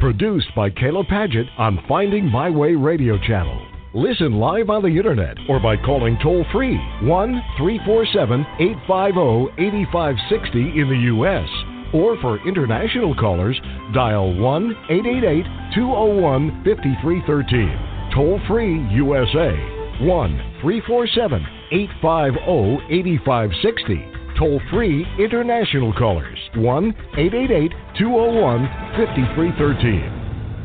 Produced by Caleb Paget on Finding My Way Radio Channel. Listen live on the internet or by calling toll-free 1-347-850-8560 in the U.S. Or for international callers, dial 1-888-201-5313. Toll-free USA, 1-347-850-8560. Toll-free international callers, 1-888-201-5313.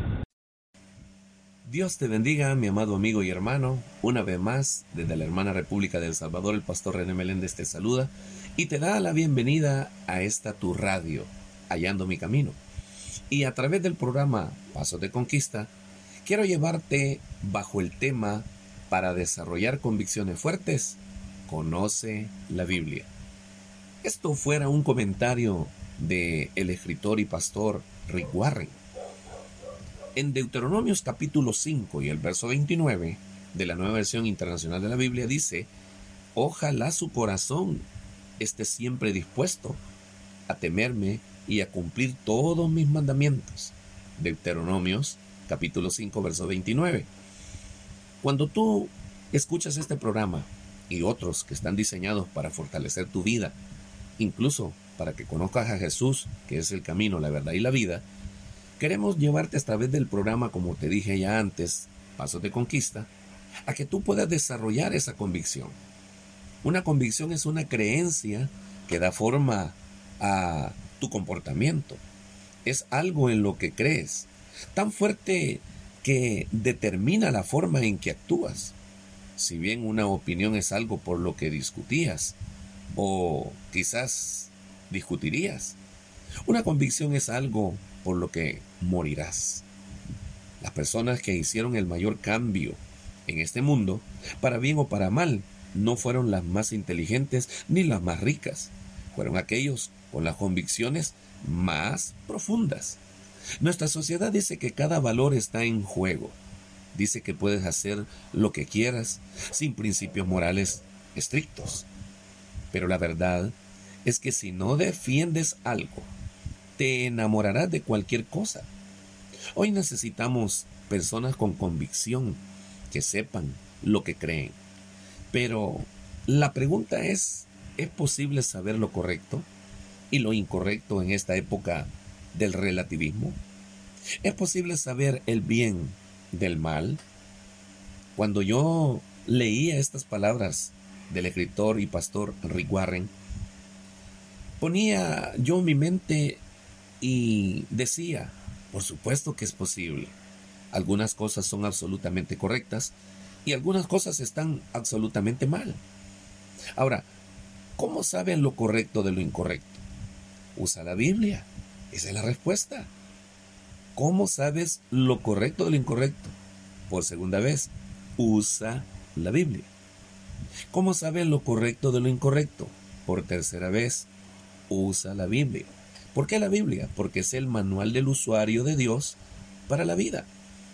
Dios te bendiga, mi amado amigo y hermano. Una vez más, desde la hermana República de El Salvador, el pastor René Meléndez te saluda y te da la bienvenida a esta tu radio, Hallando mi Camino. Y a través del programa Pasos de Conquista, quiero llevarte bajo el tema para desarrollar convicciones fuertes, conoce la Biblia. Esto fuera un comentario del escritor y pastor Rick Warren. En Deuteronomios capítulo 5 y el verso 29 de la Nueva Versión Internacional de la Biblia dice: ojalá su corazón esté siempre dispuesto a temerme y a cumplir todos mis mandamientos. Deuteronomios capítulo 5 verso 29. Cuando tú escuchas este programa y otros que están diseñados para fortalecer tu vida, incluso para que conozcas a Jesús, que es el camino, la verdad y la vida, queremos llevarte a través del programa, como te dije ya antes, Pasos de Conquista, a que tú puedas desarrollar esa convicción. Una convicción es una creencia que da forma a tu comportamiento. Es algo en lo que crees, tan fuerte que determina la forma en que actúas. Si bien una opinión es algo por lo que discutías o quizás discutirías, una convicción es algo por lo que morirás. Las personas que hicieron el mayor cambio en este mundo, para bien o para mal, no fueron las más inteligentes ni las más ricas. Fueron aquellos con las convicciones más profundas. Nuestra sociedad dice que cada valor está en juego. Dice que puedes hacer lo que quieras sin principios morales estrictos. Pero la verdad es que si no defiendes algo, te enamorarás de cualquier cosa. Hoy necesitamos personas con convicción que sepan lo que creen. Pero la pregunta ¿es posible saber lo correcto y lo incorrecto en esta época del relativismo? ¿Es posible saber el bien del mal? Cuando yo leía estas palabras del escritor y pastor Rick Warren, ponía yo mi mente y decía, por supuesto que es posible. Algunas cosas son absolutamente correctas y algunas cosas están absolutamente mal. Ahora, ¿cómo saben lo correcto de lo incorrecto? Usa la Biblia. Esa es la respuesta. ¿Cómo sabes lo correcto de lo incorrecto? Por segunda vez, usa la Biblia. ¿Cómo sabes lo correcto de lo incorrecto? Por tercera vez, usa la Biblia. ¿Por qué la Biblia? Porque es el manual del usuario de Dios para la vida.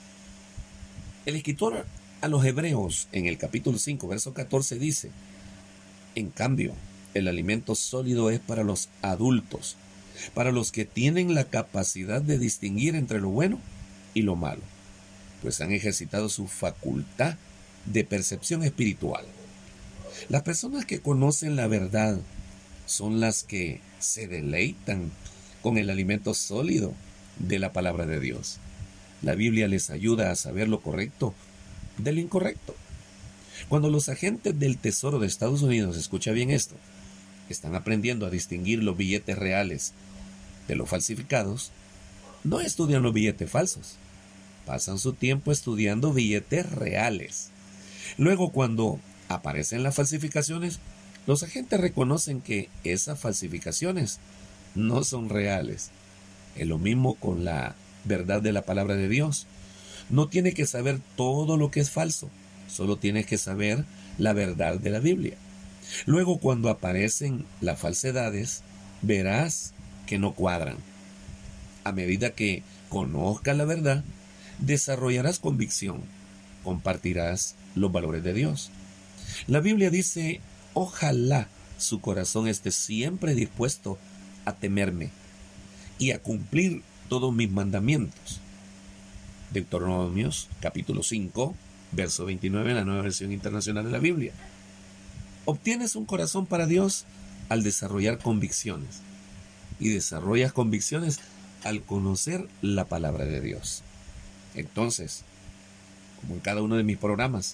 El escritor a los Hebreos en el capítulo 5, verso 14 dice: en cambio, el alimento sólido es para los adultos, para los que tienen la capacidad de distinguir entre lo bueno y lo malo, pues han ejercitado su facultad de percepción espiritual. Las personas que conocen la verdad son las que se deleitan con el alimento sólido de la palabra de Dios. La Biblia les ayuda a saber lo correcto de lo incorrecto. Cuando los agentes del Tesoro de Estados Unidos, escucha bien esto, están aprendiendo a distinguir los billetes reales de los falsificados, no estudian los billetes falsos, pasan su tiempo estudiando billetes reales. Luego, cuando aparecen las falsificaciones, los agentes reconocen que esas falsificaciones no son reales. Es lo mismo con la verdad de la palabra de Dios. No tienes que saber todo lo que es falso, solo tienes que saber la verdad de la Biblia. Luego, cuando aparecen las falsedades, verás que no cuadran. A medida que conozcas la verdad, desarrollarás convicción, compartirás los valores de Dios. La Biblia dice: ojalá su corazón esté siempre dispuesto a temerme y a cumplir todos mis mandamientos. Deuteronomios capítulo 5, verso 29 en la Nueva Versión Internacional de la Biblia. Obtienes un corazón para Dios al desarrollar convicciones. Y desarrollas convicciones al conocer la palabra de Dios. Entonces, como en cada uno de mis programas,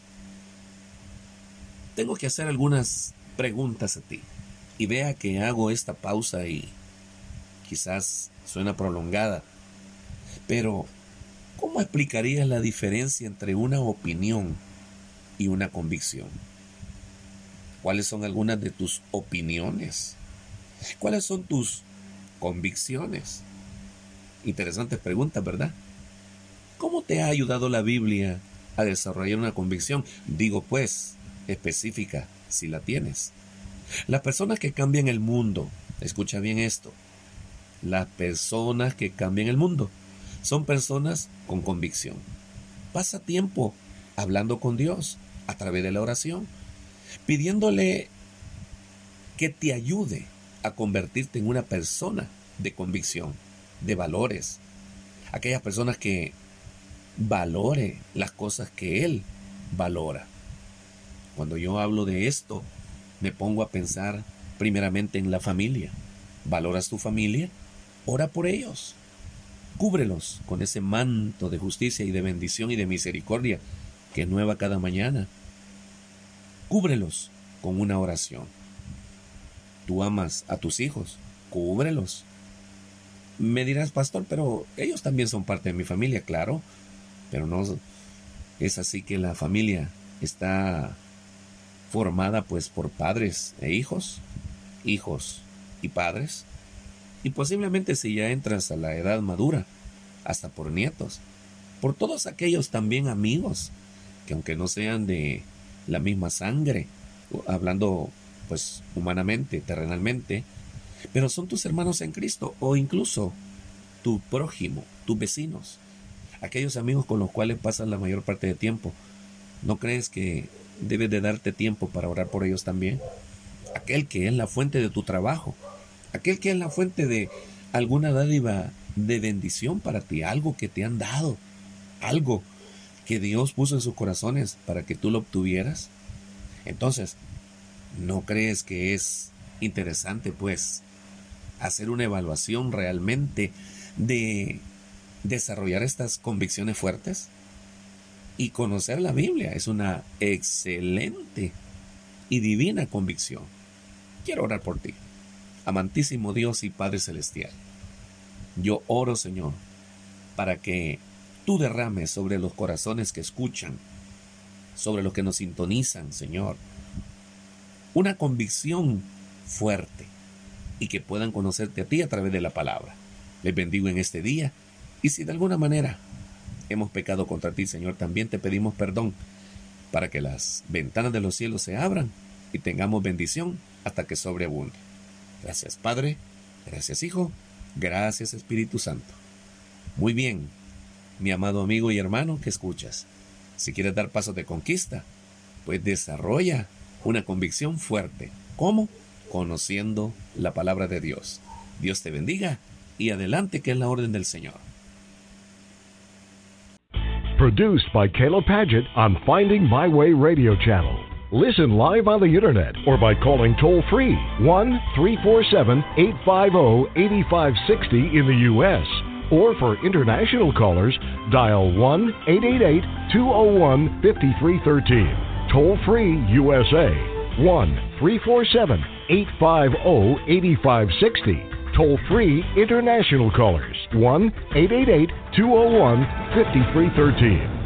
tengo que hacer algunas preguntas a ti. Y vea que hago esta pausa y quizás suena prolongada, pero ¿cómo explicarías la diferencia entre una opinión y una convicción? ¿Cuáles son algunas de tus opiniones? ¿Cuáles son tus convicciones? Interesantes preguntas, ¿verdad? ¿Cómo te ha ayudado la Biblia a desarrollar una convicción? Digo pues, específica, si la tienes. Las personas que cambian el mundo, escucha bien esto, las personas que cambian el mundo son personas con convicción. Pasa tiempo hablando con Dios a través de la oración, pidiéndole que te ayude a convertirte en una persona de convicción, de valores. Aquellas personas que valore las cosas que Él valora. Cuando yo hablo de esto, me pongo a pensar primeramente en la familia. ¿Valoras tu familia? Ora por ellos. Cúbrelos con ese manto de justicia y de bendición y de misericordia que es nueva cada mañana. Cúbrelos con una oración. Tú amas a tus hijos, cúbrelos. Me dirás, pastor, pero ellos también son parte de mi familia, claro, pero no es así que la familia está formada pues por padres e hijos, hijos y padres, y posiblemente si ya entras a la edad madura, hasta por nietos, por todos aquellos también amigos, que aunque no sean de la misma sangre, hablando pues humanamente, terrenalmente, pero son tus hermanos en Cristo, o incluso tu prójimo, tus vecinos, aquellos amigos con los cuales pasas la mayor parte de tiempo. ¿No crees que debes de darte tiempo para orar por ellos también? Aquel que es la fuente de tu trabajo, aquel que es la fuente de alguna dádiva de bendición para ti, algo que te han dado, algo que Dios puso en sus corazones para que tú lo obtuvieras. Entonces, ¿no crees que es interesante pues hacer una evaluación realmente de desarrollar estas convicciones fuertes? Y conocer la Biblia es una excelente y divina convicción. Quiero orar por ti. Amantísimo Dios y Padre Celestial, yo oro, Señor, para que tú derrames sobre los corazones que escuchan, sobre los que nos sintonizan, Señor, una convicción fuerte y que puedan conocerte a ti a través de la palabra. Les bendigo en este día y si de alguna manera hemos pecado contra ti, Señor, también te pedimos perdón para que las ventanas de los cielos se abran y tengamos bendición hasta que sobreabunde. Gracias, Padre. Gracias, Hijo. Gracias, Espíritu Santo. Muy bien, mi amado amigo y hermano que escuchas. Si quieres dar pasos de conquista, pues desarrolla una convicción fuerte. ¿Cómo? Conociendo la palabra de Dios. Dios te bendiga y adelante, que es la orden del Señor. Produced by Caleb Paget on Finding My Way Radio Channel. Listen live on the internet or by calling toll-free 1-347-850-8560 in the U.S. Or for international callers, dial 1-888-201-5313. Toll-free USA, 1-347-850-8560. Toll-free international callers, 1-888-201-5313.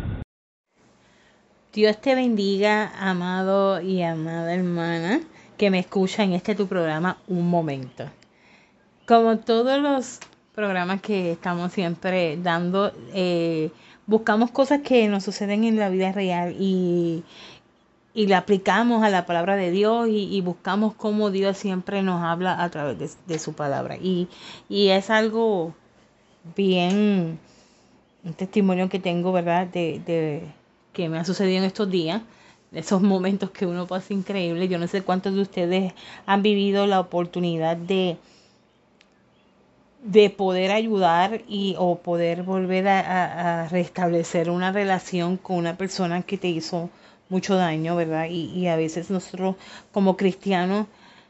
Dios te bendiga, amado y amada hermana, que me escucha en tu programa Un Momento. Como todos los programas que estamos siempre dando, buscamos cosas que nos suceden en la vida real y le aplicamos a la palabra de Dios y buscamos cómo Dios siempre nos habla a través de su palabra. Y es algo bien, un testimonio que tengo, ¿verdad?, de que me ha sucedido en estos días, esos momentos que uno pasa increíble. Yo no sé cuántos de ustedes han vivido la oportunidad de de poder ayudar o poder volver a restablecer una relación con una persona que te hizo mucho daño, ¿verdad? Y a veces nosotros como cristianos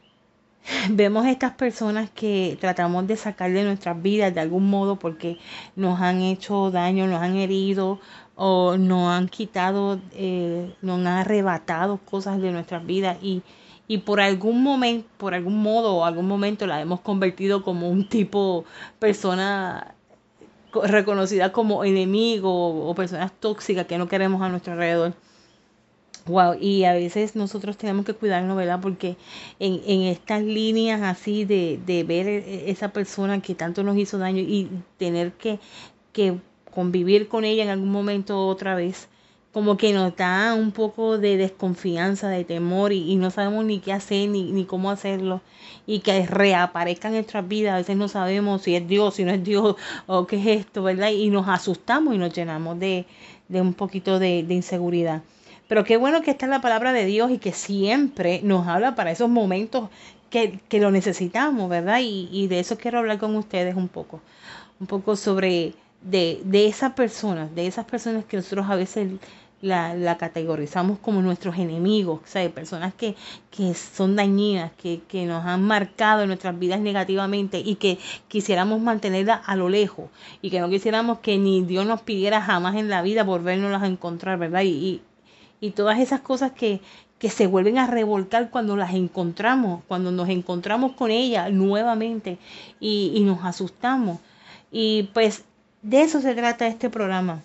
vemos estas personas que tratamos de sacar de nuestras vidas de algún modo porque nos han hecho daño, nos han herido o nos han quitado, nos han arrebatado cosas de nuestras vidas y por algún momento, por algún modo o algún momento la hemos convertido como un tipo persona reconocida como enemigo o personas tóxicas que no queremos a nuestro alrededor. Wow, y a veces nosotros tenemos que cuidarnos, ¿verdad? Porque en estas líneas así de ver esa persona que tanto nos hizo daño y tener que convivir con ella en algún momento otra vez, como que nos da un poco de desconfianza, de temor y no sabemos ni qué hacer ni cómo hacerlo y que reaparezca en nuestras vidas. A veces no sabemos si es Dios, si no es Dios o qué es esto, ¿verdad? Y nos asustamos y nos llenamos de un poquito de inseguridad. Pero qué bueno que está en la palabra de Dios y que siempre nos habla para esos momentos que lo necesitamos, ¿verdad? Y de eso quiero hablar con ustedes un poco sobre de esas personas que nosotros a veces la categorizamos como nuestros enemigos, o sea, personas que son dañinas, que nos han marcado en nuestras vidas negativamente y que quisiéramos mantenerlas a lo lejos y que no quisiéramos que ni Dios nos pidiera jamás en la vida volvernos a encontrar, ¿verdad? Y todas esas cosas que se vuelven a revolcar cuando las encontramos, cuando nos encontramos con ella nuevamente y nos asustamos. Y pues de eso se trata este programa,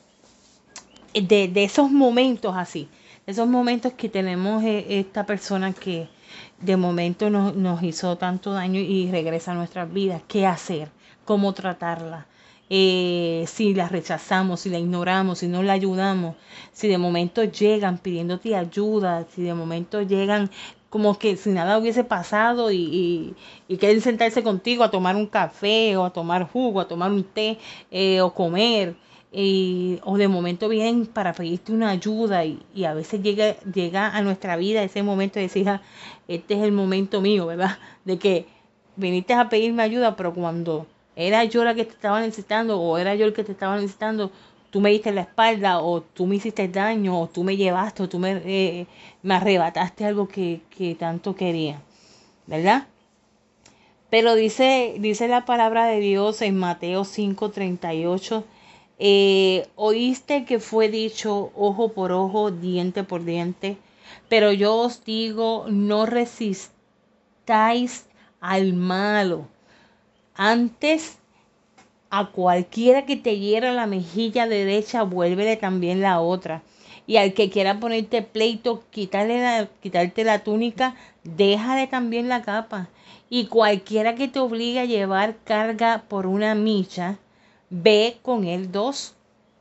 de esos momentos así, de esos momentos que tenemos esta persona que de momento nos hizo tanto daño y regresa a nuestras vidas. ¿Qué hacer? ¿Cómo tratarla? Si la rechazamos, si la ignoramos, si no la ayudamos, si de momento llegan pidiéndote ayuda, si de momento llegan como que si nada hubiese pasado y quieren sentarse contigo a tomar un café o a tomar jugo, a tomar un té o comer. O de momento vienen para pedirte una ayuda y a veces llega a nuestra vida ese momento de decir, este es el momento mío, ¿verdad? De que viniste a pedirme ayuda, pero cuando era yo la que te estaba necesitando o era yo el que te estaba necesitando, tú me diste la espalda o tú me hiciste daño o tú me llevaste o tú me arrebataste algo que tanto quería, ¿verdad? Pero dice la palabra de Dios en Mateo 5:38, oíste que fue dicho ojo por ojo, diente por diente, pero yo os digo, no resistáis al malo. Antes, a cualquiera que te hiera la mejilla derecha, vuélvele también la otra. Y al que quiera ponerte pleito, quitarte la túnica, déjale también la capa. Y cualquiera que te obligue a llevar carga por una milla, ve con él 2.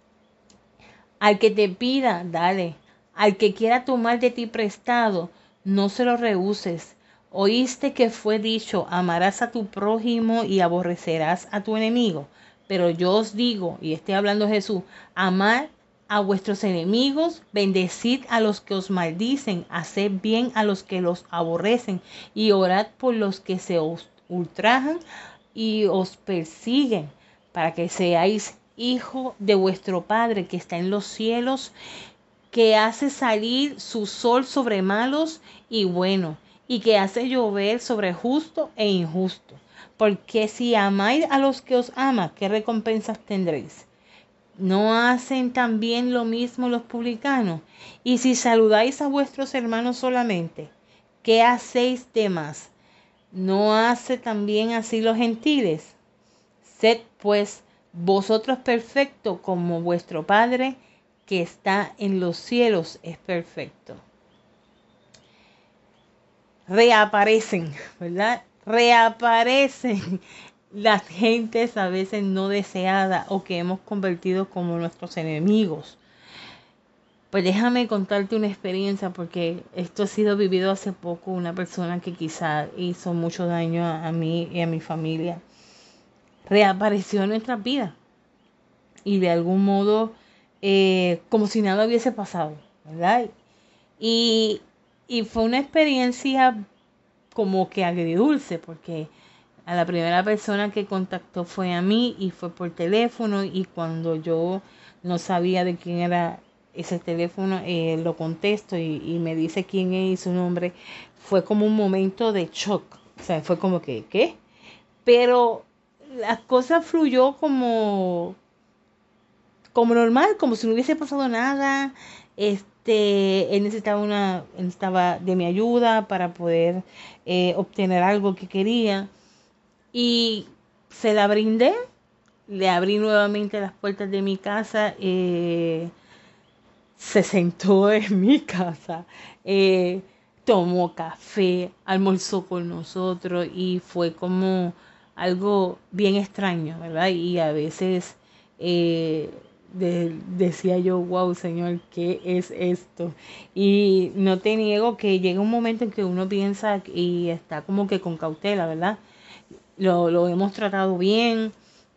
Al que te pida, dale. Al que quiera tomar de ti prestado, no se lo rehuses. Oíste que fue dicho, amarás a tu prójimo y aborrecerás a tu enemigo. Pero yo os digo, y estoy hablando Jesús, amad a vuestros enemigos, bendecid a los que os maldicen, haced bien a los que los aborrecen, y orad por los que se os ultrajan y os persiguen, para que seáis hijo de vuestro Padre que está en los cielos, que hace salir su sol sobre malos y buenos, y que hace llover sobre justo e injusto. Porque si amáis a los que os aman, ¿qué recompensas tendréis? ¿No hacen también lo mismo los publicanos? Y si saludáis a vuestros hermanos solamente, ¿qué hacéis de más? ¿No hace también así los gentiles? Sed pues vosotros perfectos como vuestro Padre que está en los cielos es perfecto. Reaparecen, ¿verdad? Reaparecen las gentes a veces no deseadas o que hemos convertido como nuestros enemigos. Pues déjame contarte una experiencia porque esto ha sido vivido hace poco. Una persona que quizá hizo mucho daño a mí y a mi familia reapareció en nuestras vidas y de algún modo como si nada hubiese pasado, ¿verdad? Y fue una experiencia como que agridulce porque A la primera persona que contactó fue a mí y fue por teléfono, y cuando yo no sabía de quién era ese teléfono, lo contesto y me dice quién es y su nombre. Fue como un momento de shock, o sea, fue como que, ¿qué? Pero la cosa fluyó como normal, como si no hubiese pasado nada. Él necesitaba de mi ayuda para poder obtener algo que quería, y se la brindé. Le abrí nuevamente las puertas de mi casa. Se sentó en mi casa, tomó café, almorzó con nosotros, y fue como algo bien extraño, ¿verdad? Y a veces decía yo, wow, Señor, ¿qué es esto? Y no te niego que llega un momento en que uno piensa y está como que con cautela, ¿verdad? Lo hemos tratado bien.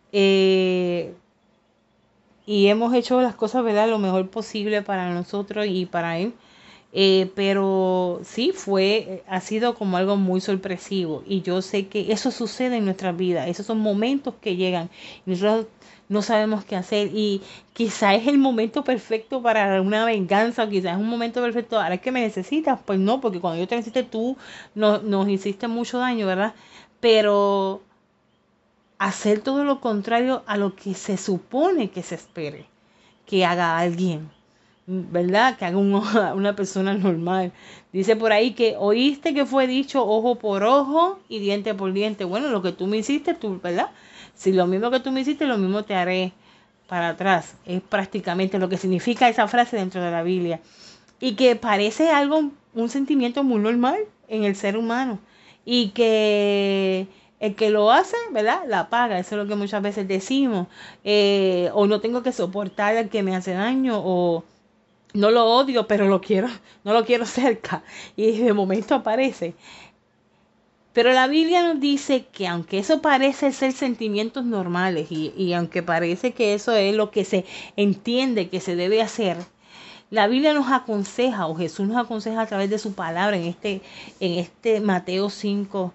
Y hemos hecho las cosas, ¿verdad?, lo mejor posible para nosotros y para él. Pero sí, ha sido como algo muy sorpresivo, y yo sé que eso sucede en nuestras vidas. Esos son momentos que llegan y nosotros no sabemos qué hacer, y quizá es el momento perfecto para una venganza, o quizás es un momento perfecto, ahora es que me necesitas. Pues no, porque cuando yo te necesité, tú nos hiciste mucho daño, ¿verdad? Pero hacer todo lo contrario a lo que se supone que se espere que haga alguien, ¿verdad? Que haga una persona normal. Dice por ahí que oíste que fue dicho ojo por ojo y diente por diente. Bueno, lo que tú me hiciste, ¿verdad? Si lo mismo que tú me hiciste, lo mismo te haré para atrás. Es prácticamente lo que significa esa frase dentro de la Biblia. Y que parece un sentimiento muy normal en el ser humano. Y que el que lo hace, ¿verdad?, la paga. Eso es lo que muchas veces decimos. O no tengo que soportar al que me hace daño, o no lo odio, pero no lo quiero cerca. Y de momento aparece. Pero la Biblia nos dice que aunque eso parece ser sentimientos normales, y aunque parece que eso es lo que se entiende que se debe hacer, la Biblia nos aconseja, o Jesús nos aconseja a través de su palabra en este Mateo 5,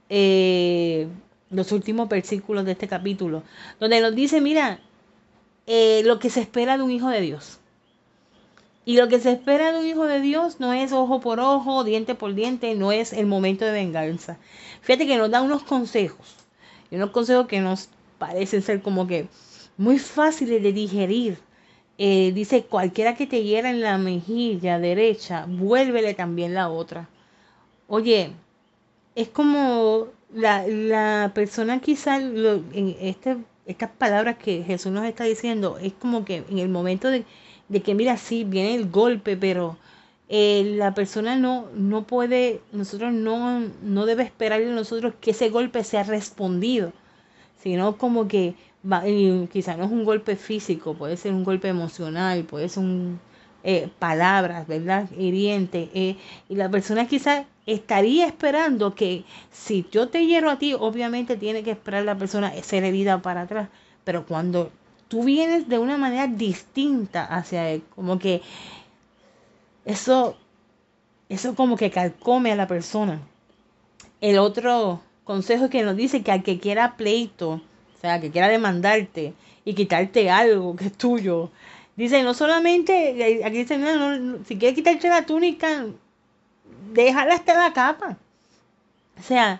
los últimos versículos de este capítulo, donde nos dice, mira, lo que se espera de un hijo de Dios. Y lo que se espera de un hijo de Dios no es ojo por ojo, diente por diente, no es el momento de venganza. Fíjate que nos da unos consejos, y unos consejos que nos parecen ser como que muy fáciles de digerir. Dice, cualquiera que te hiera en la mejilla derecha, vuélvele también la otra. Oye, es como la persona quizá, estas palabras que Jesús nos está diciendo, es como que en el momento de que, mira, sí, viene el golpe, pero la persona no puede, nosotros no debe esperar de nosotros que ese golpe sea respondido, sino como que quizá no es un golpe físico, puede ser un golpe emocional, puede ser palabras, ¿verdad?, hiriente, y la persona quizá estaría esperando que si yo te hiero a ti, obviamente tiene que esperar la persona ser herida para atrás, pero cuando tú vienes de una manera distinta hacia él, como que eso como que carcome a la persona. El otro consejo que nos dice que al que quiera pleito, o sea, que quiera demandarte y quitarte algo que es tuyo, dice, no solamente, aquí dice, no, si quiere quitarte la túnica, déjala hasta la capa. O sea,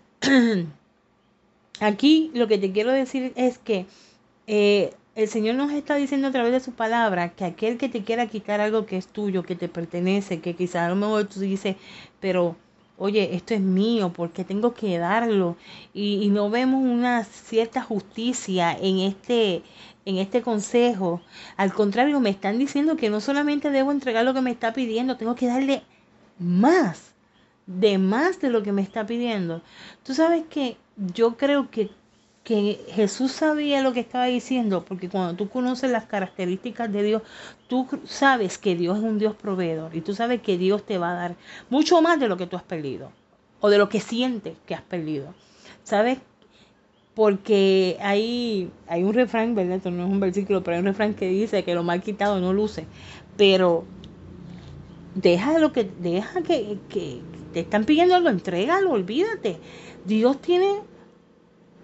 aquí lo que te quiero decir es que el Señor nos está diciendo a través de su palabra que aquel que te quiera quitar algo que es tuyo, que te pertenece, que quizás a lo mejor tú dices, pero oye, esto es mío, ¿por qué tengo que darlo? Y no vemos una cierta justicia en este consejo. Al contrario, me están diciendo que no solamente debo entregar lo que me está pidiendo, tengo que darle más de lo que me está pidiendo. Tú sabes que yo creo que Jesús sabía lo que estaba diciendo, porque cuando tú conoces las características de Dios, tú sabes que Dios es un Dios proveedor, y tú sabes que Dios te va a dar mucho más de lo que tú has perdido, o de lo que sientes que has perdido, ¿sabes? Porque hay un refrán, ¿verdad? Esto no es un versículo, pero hay un refrán que dice que lo mal quitado no luce. Pero deja que te están pidiendo algo, entrégalo, olvídate. Dios tiene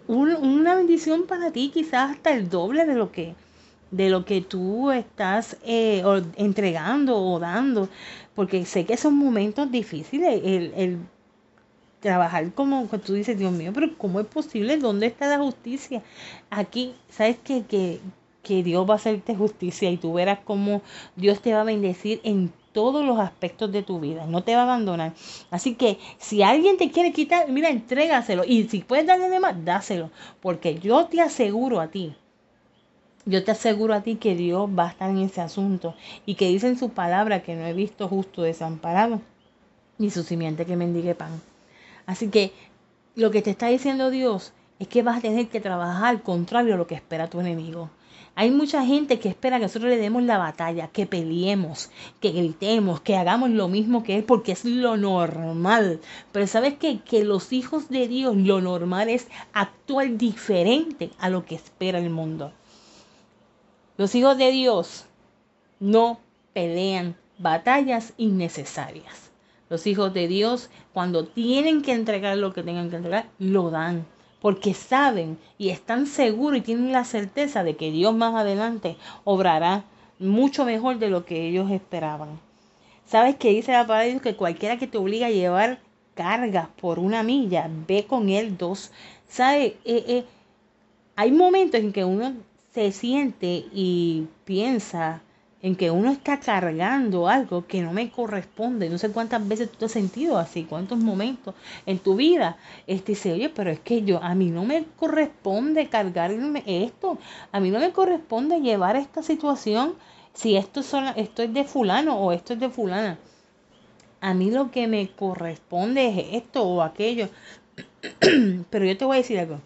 una bendición para ti, quizás hasta el doble de lo que tú estás entregando o dando, porque sé que son momentos difíciles, el trabajar como tú dices, Dios mío, pero ¿cómo es posible? ¿Dónde está la justicia? Aquí, ¿sabes que Dios va a hacerte justicia y tú verás cómo Dios te va a bendecir en todos los aspectos de tu vida, no te va a abandonar? Así que si alguien te quiere quitar, mira, entrégaselo, y si puedes darle de más, dáselo, porque yo te aseguro a ti que Dios va a estar en ese asunto, y que dice en su palabra que no he visto justo desamparado, ni su simiente que mendigue pan. Así que lo que te está diciendo Dios es que vas a tener que trabajar al contrario de lo que espera tu enemigo. Hay mucha gente que espera que nosotros le demos la batalla, que peleemos, que gritemos, que hagamos lo mismo que él, porque es lo normal. Pero ¿sabes qué? Que los hijos de Dios, lo normal es actuar diferente a lo que espera el mundo. Los hijos de Dios no pelean batallas innecesarias. Los hijos de Dios, cuando tienen que entregar lo que tengan que entregar, lo dan. Porque saben y están seguros y tienen la certeza de que Dios más adelante obrará mucho mejor de lo que ellos esperaban. ¿Sabes qué dice la palabra de Dios? Que cualquiera que te obliga a llevar cargas por 1 milla, ve con él 2. ¿Sabes? Hay momentos en que uno se siente y piensa en que uno está cargando algo que no me corresponde. No sé cuántas veces tú te has sentido así, cuántos momentos en tu vida dice, oye, pero es que a mí no me corresponde cargarme esto, a mí no me corresponde llevar esta situación, si esto es de fulano o esto es de fulana. A mí lo que me corresponde es esto o aquello. Pero yo te voy a decir algo.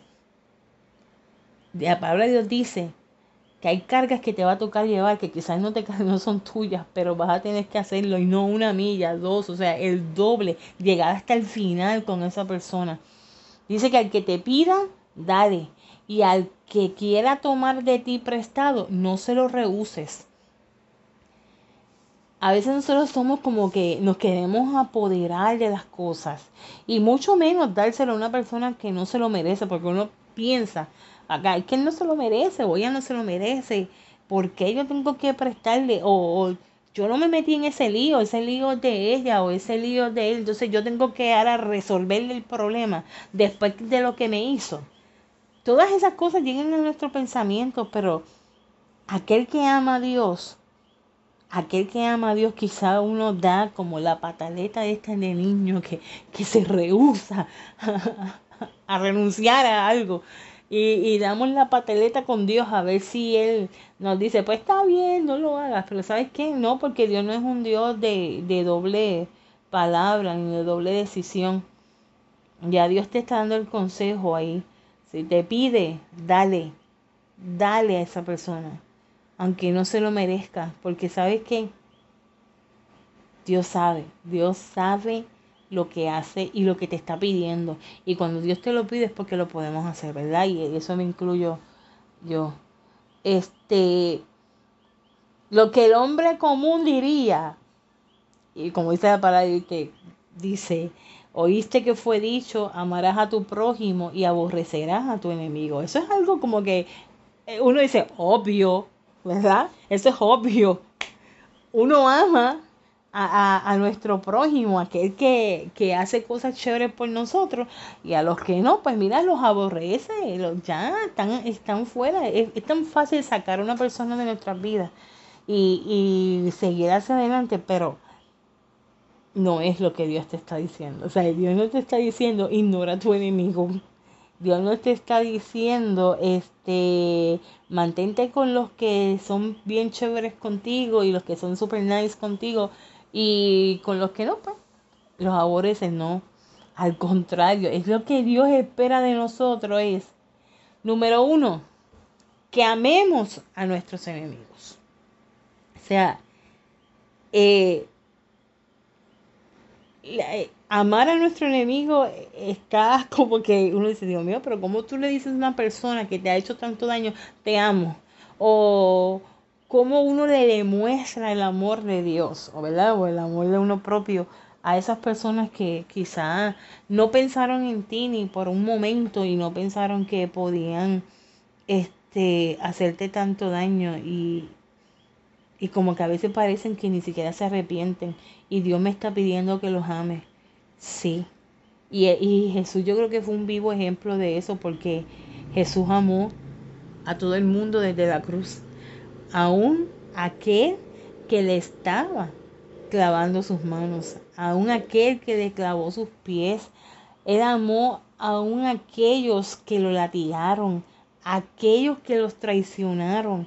La palabra de Dios dice que hay cargas que te va a tocar llevar, que quizás no son tuyas, pero vas a tener que hacerlo, y no 1 milla, 2, o sea, el doble, llegar hasta el final con esa persona. Dice que al que te pida, dale, y al que quiera tomar de ti prestado, no se lo rehuses. A veces nosotros somos como que nos queremos apoderar de las cosas, y mucho menos dárselo a una persona que no se lo merece, porque uno piensa, acá es que él no se lo merece, o ella no se lo merece, ¿por qué yo tengo que prestarle? O yo no me metí en ese lío es de ella, o ese lío de él, entonces yo tengo que ahora resolverle el problema después de lo que me hizo. Todas esas cosas llegan a nuestro pensamiento, pero aquel que ama a Dios, quizá uno da como la pataleta esta de niño que se rehúsa a renunciar a algo. Y damos la pataleta con Dios a ver si Él nos dice, pues está bien, no lo hagas. Pero ¿sabes qué? No, porque Dios no es un Dios de doble palabra ni de doble decisión. Ya Dios te está dando el consejo ahí. Si te pide, dale a esa persona, aunque no se lo merezca, porque ¿sabes qué? Dios sabe lo que hace y lo que te está pidiendo. Y cuando Dios te lo pide es porque lo podemos hacer, ¿verdad? Y eso me incluyo yo. Lo que el hombre común diría, y como dice la palabra que dice, oíste que fue dicho, amarás a tu prójimo y aborrecerás a tu enemigo. Eso es algo como que uno dice, obvio, ¿verdad? Eso es obvio. Uno ama a nuestro prójimo, aquel que hace cosas chéveres por nosotros, y a los que no, pues mira, los aborrece, ya están fuera. Es tan fácil sacar a una persona de nuestras vidas y seguir hacia adelante, pero no es lo que Dios te está diciendo. O sea, Dios no te está diciendo, ignora a tu enemigo. Dios no te está diciendo, mantente con los que son bien chéveres contigo y los que son super nice contigo, y con los que no, pues, los aborreces, no. Al contrario, es lo que Dios espera de nosotros, es, número 1, que amemos a nuestros enemigos. O sea, amar a nuestro enemigo está como que uno dice, Dios mío, pero ¿cómo tú le dices a una persona que te ha hecho tanto daño, te amo? O cómo uno le demuestra el amor de Dios, ¿verdad? O el amor de uno propio a esas personas que quizá no pensaron en ti ni por un momento y no pensaron que podían hacerte tanto daño y como que a veces parecen que ni siquiera se arrepienten y Dios me está pidiendo que los ame. Sí. Y Jesús yo creo que fue un vivo ejemplo de eso porque Jesús amó a todo el mundo desde la cruz. Aún aquel que le estaba clavando sus manos, aún aquel que le clavó sus pies. Él amó aún aquellos que lo latigaron, aquellos que los traicionaron.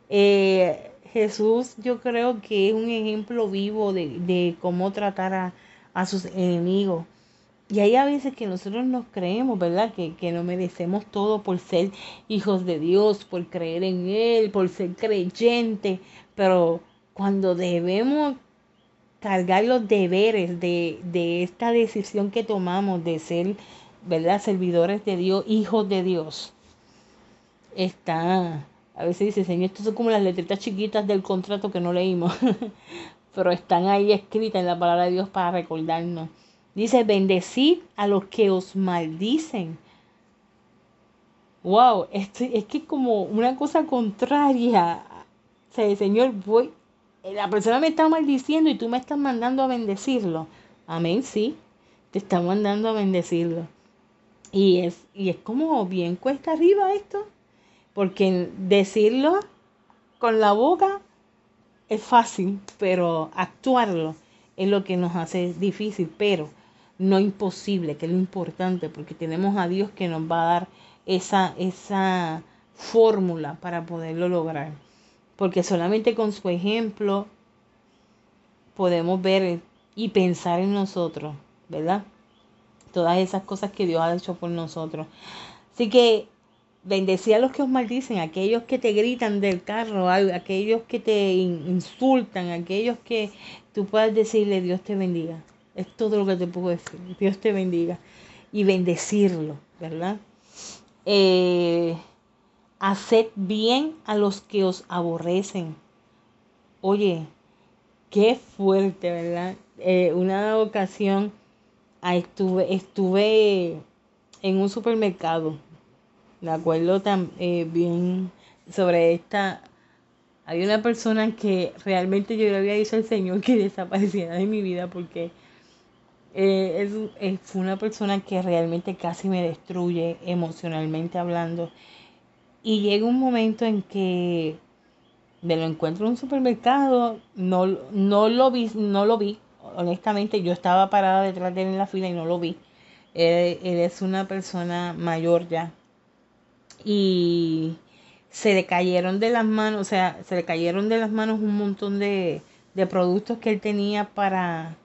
Jesús yo creo que es un ejemplo vivo de cómo tratar a sus enemigos. Y hay a veces que nosotros nos creemos, ¿verdad? Que no merecemos todo por ser hijos de Dios, por creer en Él, por ser creyentes. Pero cuando debemos cargar los deberes de esta decisión que tomamos de ser, ¿verdad?, servidores de Dios, hijos de Dios, a veces dice, Señor, estas son como las letritas chiquitas del contrato que no leímos, pero están ahí escritas en la palabra de Dios para recordarnos. Dice, bendecid a los que os maldicen. Wow, es que es como una cosa contraria. O sea, Señor, la persona me está maldiciendo y tú me estás mandando a bendecirlo. Amén, sí, te está mandando a bendecirlo. Y es como bien cuesta arriba esto, porque decirlo con la boca es fácil, pero actuarlo es lo que nos hace difícil, pero no imposible, que es lo importante, porque tenemos a Dios que nos va a dar esa fórmula para poderlo lograr. Porque solamente con su ejemplo podemos ver y pensar en nosotros, ¿verdad? Todas esas cosas que Dios ha hecho por nosotros. Así que bendecid a los que os maldicen, aquellos que te gritan del carro, aquellos que te insultan, aquellos que tú puedas decirle Dios te bendiga. Es todo lo que te puedo decir. Dios te bendiga. Y bendecirlo, ¿verdad? Haced bien a los que os aborrecen. Oye, qué fuerte, ¿verdad? Una ocasión estuve en un supermercado. Me acuerdo bien sobre esta. Había una persona que realmente yo le había dicho al Señor que desapareciera de mi vida porque fue una persona que realmente casi me destruye emocionalmente hablando. Y llega un momento en que me lo encuentro en un supermercado, no lo vi, honestamente yo estaba parada detrás de él en la fila y no lo vi. Él es una persona mayor ya. Y se le cayeron de las manos, un montón de productos que él tenía para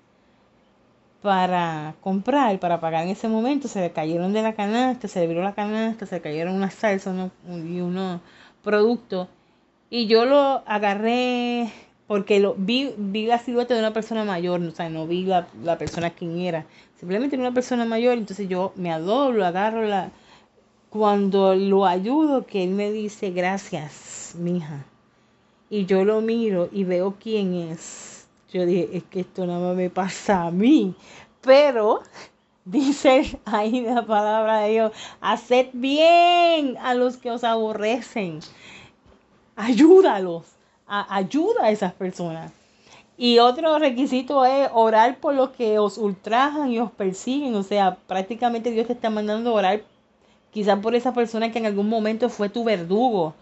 comprar, para pagar en ese momento. Se le cayeron de la canasta, se le viró la canasta, se le cayeron unas salsas y unos productos. Y yo lo agarré porque vi la silueta de una persona mayor, o sea, no vi la persona quién era. Simplemente era una persona mayor, entonces yo me adoro, agarro cuando lo ayudo, que él me dice, gracias, mija. Y yo lo miro y veo quién es. Yo dije, es que esto nada más me pasa a mí. Pero dice ahí la palabra de Dios, haced bien a los que os aborrecen. Ayúdalos. Ayuda a esas personas. Y otro requisito es orar por los que os ultrajan y os persiguen. O sea, prácticamente Dios te está mandando a orar quizás por esa persona que en algún momento fue tu verdugo.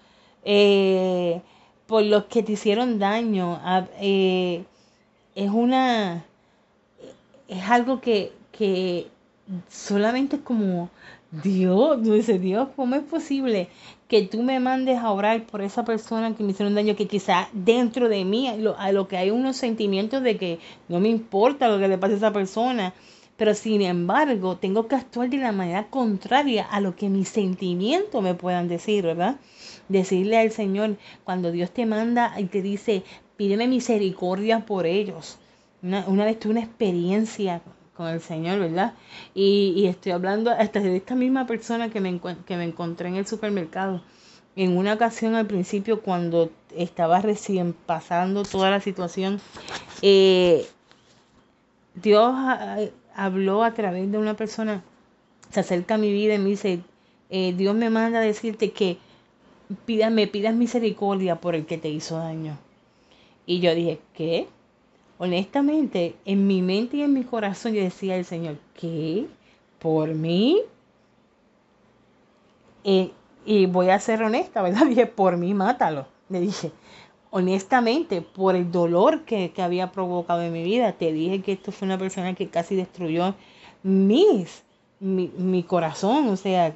Por los que te hicieron daño. Es algo que solamente es como Dios, dice Dios, ¿cómo es posible que tú me mandes a orar por esa persona que me hicieron daño? Que quizás dentro de mí a lo que hay unos sentimientos de que no me importa lo que le pase a esa persona, pero sin embargo tengo que actuar de la manera contraria a lo que mis sentimientos me puedan decir, ¿verdad? Decirle al Señor, cuando Dios te manda y te dice, pídeme misericordia por ellos. Una vez tuve una experiencia con el Señor, ¿verdad? Y estoy hablando hasta de esta misma persona que me encontré en el supermercado. En una ocasión al principio, cuando estaba recién pasando toda la situación, Dios habló a través de una persona, se acerca a mi vida y me dice, Dios me manda a decirte que me pidas misericordia por el que te hizo daño. Y yo dije, ¿qué? Honestamente, en mi mente y en mi corazón yo decía al Señor, ¿qué? ¿Por mí? Y voy a ser honesta, ¿verdad? Dije, por mí, mátalo. Le dije, honestamente, por el dolor que había provocado en mi vida, te dije que esto fue una persona que casi destruyó mi corazón. O sea,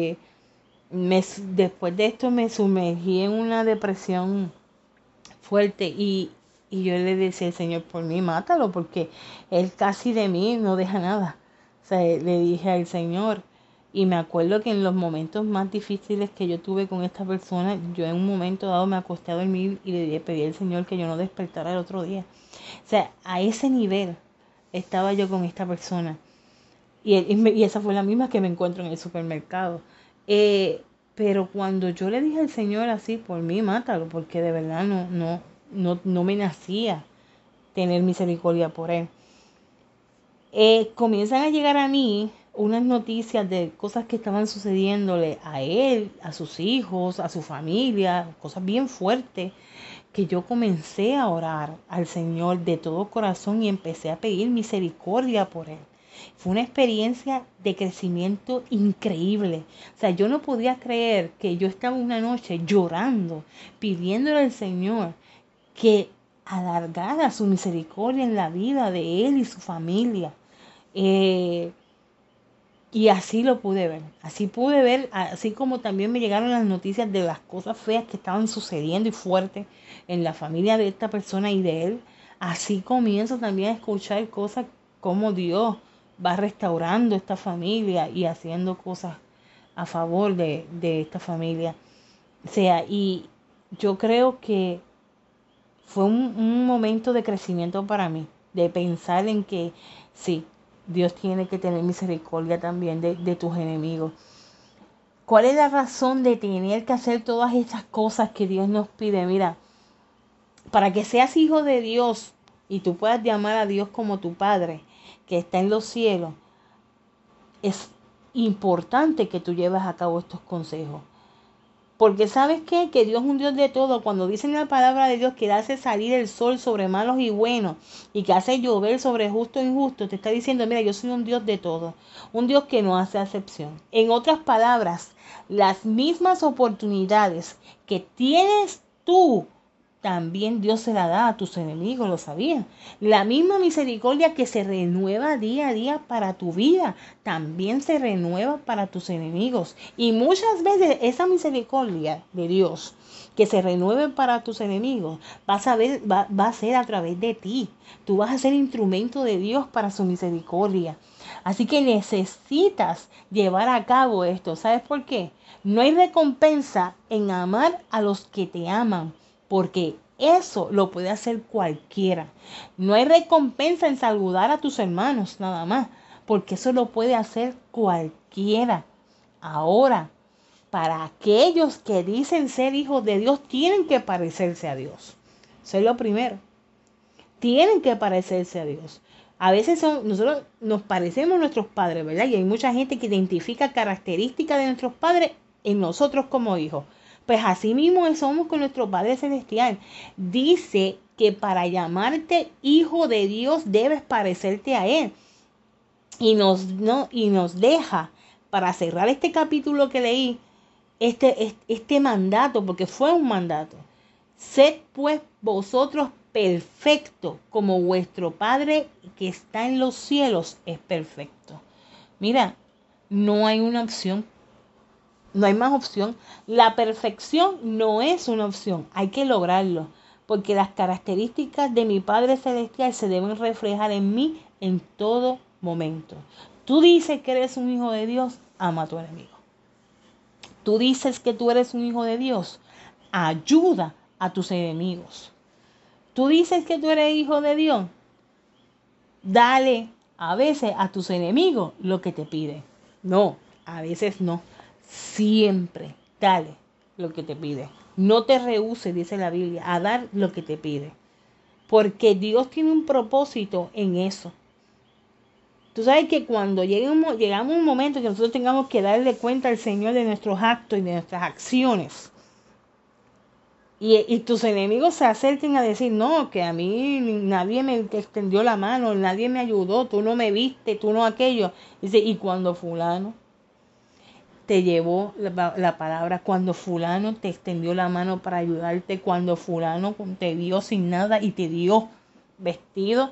después de esto me sumergí en una depresión fuerte y yo le decía al Señor, por mí, mátalo, porque Él casi de mí no deja nada. O sea, le dije al Señor, y me acuerdo que en los momentos más difíciles que yo tuve con esta persona, yo en un momento dado me acosté a dormir y le pedí al Señor que yo no despertara el otro día. O sea, a ese nivel estaba yo con esta persona. Y esa fue la misma que me encuentro en el supermercado. Pero cuando yo le dije al Señor así, por mí, mátalo, porque de verdad no me nacía tener misericordia por Él. Comienzan a llegar a mí unas noticias de cosas que estaban sucediéndole a él, a sus hijos, a su familia, cosas bien fuertes, que yo comencé a orar al Señor de todo corazón y empecé a pedir misericordia por Él. Fue una experiencia de crecimiento increíble. O sea, yo no podía creer que yo estaba una noche llorando, pidiéndole al Señor que alargara su misericordia en la vida de Él y su familia. Y así lo pude ver. Así pude ver, así como también me llegaron las noticias de las cosas feas que estaban sucediendo y fuertes en la familia de esta persona y de él. Así comienzo también a escuchar cosas como Dios va restaurando esta familia y haciendo cosas a favor de esta familia. O sea, y yo creo que fue un momento de crecimiento para mí, de pensar en que sí, Dios tiene que tener misericordia también de tus enemigos. ¿Cuál es la razón de tener que hacer todas estas cosas que Dios nos pide? Mira, para que seas hijo de Dios y tú puedas llamar a Dios como tu Padre que está en los cielos, es importante que tú lleves a cabo estos consejos. Porque ¿sabes qué? Que Dios es un Dios de todo. Cuando dicen la palabra de Dios que hace salir el sol sobre malos y buenos y que hace llover sobre justo e injusto, te está diciendo, mira, yo soy un Dios de todo. Un Dios que no hace acepción. En otras palabras, las mismas oportunidades que tienes tú, también Dios se la da a tus enemigos, ¿lo sabías? La misma misericordia que se renueva día a día para tu vida, también se renueva para tus enemigos. Y muchas veces esa misericordia de Dios que se renueve para tus enemigos, va a ser a través de ti. Tú vas a ser instrumento de Dios para su misericordia. Así que necesitas llevar a cabo esto. ¿Sabes por qué? No hay recompensa en amar a los que te aman, porque eso lo puede hacer cualquiera. No hay recompensa en saludar a tus hermanos nada más, porque eso lo puede hacer cualquiera. Ahora, para aquellos que dicen ser hijos de Dios, tienen que parecerse a Dios. Eso es lo primero. Tienen que parecerse a Dios. A veces nosotros nos parecemos a nuestros padres, ¿verdad? Y hay mucha gente que identifica características de nuestros padres en nosotros como hijos. Pues así mismo somos con nuestro Padre Celestial. Dice que para llamarte hijo de Dios debes parecerte a Él. Y nos deja, para cerrar este capítulo que leí, este mandato, porque fue un mandato. Sed pues vosotros perfectos, como vuestro Padre que está en los cielos es perfecto. Mira, no hay una opción. No hay más opción. La perfección no es una opción. Hay que lograrlo. Porque las características de mi Padre Celestial se deben reflejar en mí en todo momento. Tú dices que eres un hijo de Dios, ama a tu enemigo. Tú dices que tú eres un hijo de Dios, ayuda a tus enemigos. Tú dices que tú eres hijo de Dios, dale a veces a tus enemigos lo que te piden. No, a veces no. Siempre dale lo que te pide. No te rehúses, dice la Biblia, a dar lo que te pide. Porque Dios tiene un propósito en eso. Tú sabes que cuando llegamos a un momento que nosotros tengamos que darle cuenta al Señor de nuestros actos y de nuestras acciones, y tus enemigos se acerquen a decir, no, que a mí nadie me extendió la mano, nadie me ayudó, tú no me viste, tú no aquello. Dice, y cuando fulano te llevó la palabra, cuando fulano te extendió la mano para ayudarte, cuando fulano te vio sin nada y te dio vestido,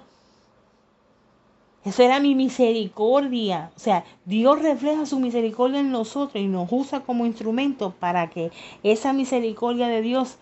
eso era mi misericordia. O sea, Dios refleja su misericordia en nosotros y nos usa como instrumento para que esa misericordia de Dios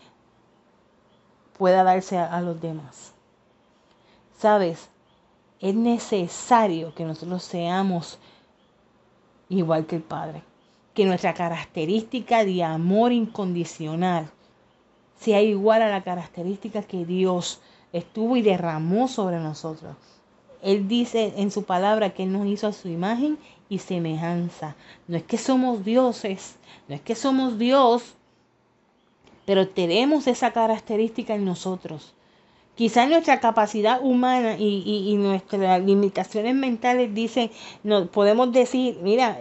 pueda darse a los demás. ¿Sabes? Es necesario que nosotros seamos igual que el Padre. Que nuestra característica de amor incondicional sea igual a la característica que Dios estuvo y derramó sobre nosotros. Él dice en su palabra que Él nos hizo a su imagen y semejanza. No es que somos dioses, no es que somos Dios, pero tenemos esa característica en nosotros. Quizás nuestra capacidad humana y nuestras limitaciones mentales dicen, no podemos decir, mira,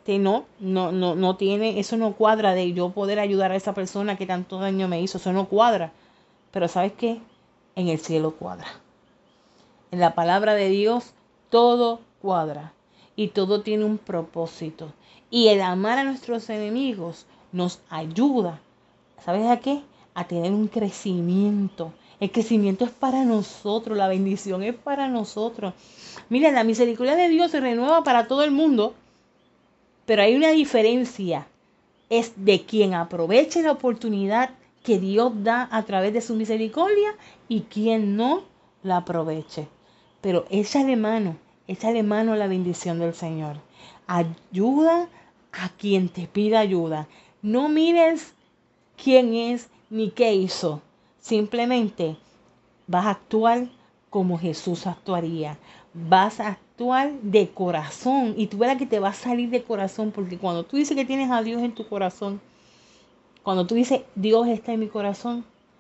no tiene, eso no cuadra de yo poder ayudar a esa persona que tanto daño me hizo, eso no cuadra. Pero ¿sabes qué? En el cielo cuadra. En la palabra de Dios todo cuadra y todo tiene un propósito. Y el amar a nuestros enemigos nos ayuda, ¿sabes a qué? A tener un crecimiento. El crecimiento es para nosotros, la bendición es para nosotros. Mira, la misericordia de Dios se renueva para todo el mundo, pero hay una diferencia. Es de quien aproveche la oportunidad que Dios da a través de su misericordia y quien no la aproveche. Pero échale mano a la bendición del Señor. Ayuda a quien te pida ayuda. No mires quién es ni qué hizo. Simplemente vas a actuar como Jesús actuaría. Vas a actuar de corazón y tú verás que te va a salir de corazón, porque cuando tú dices que tienes a Dios en tu corazón, cuando tú dices Dios está en mi corazón,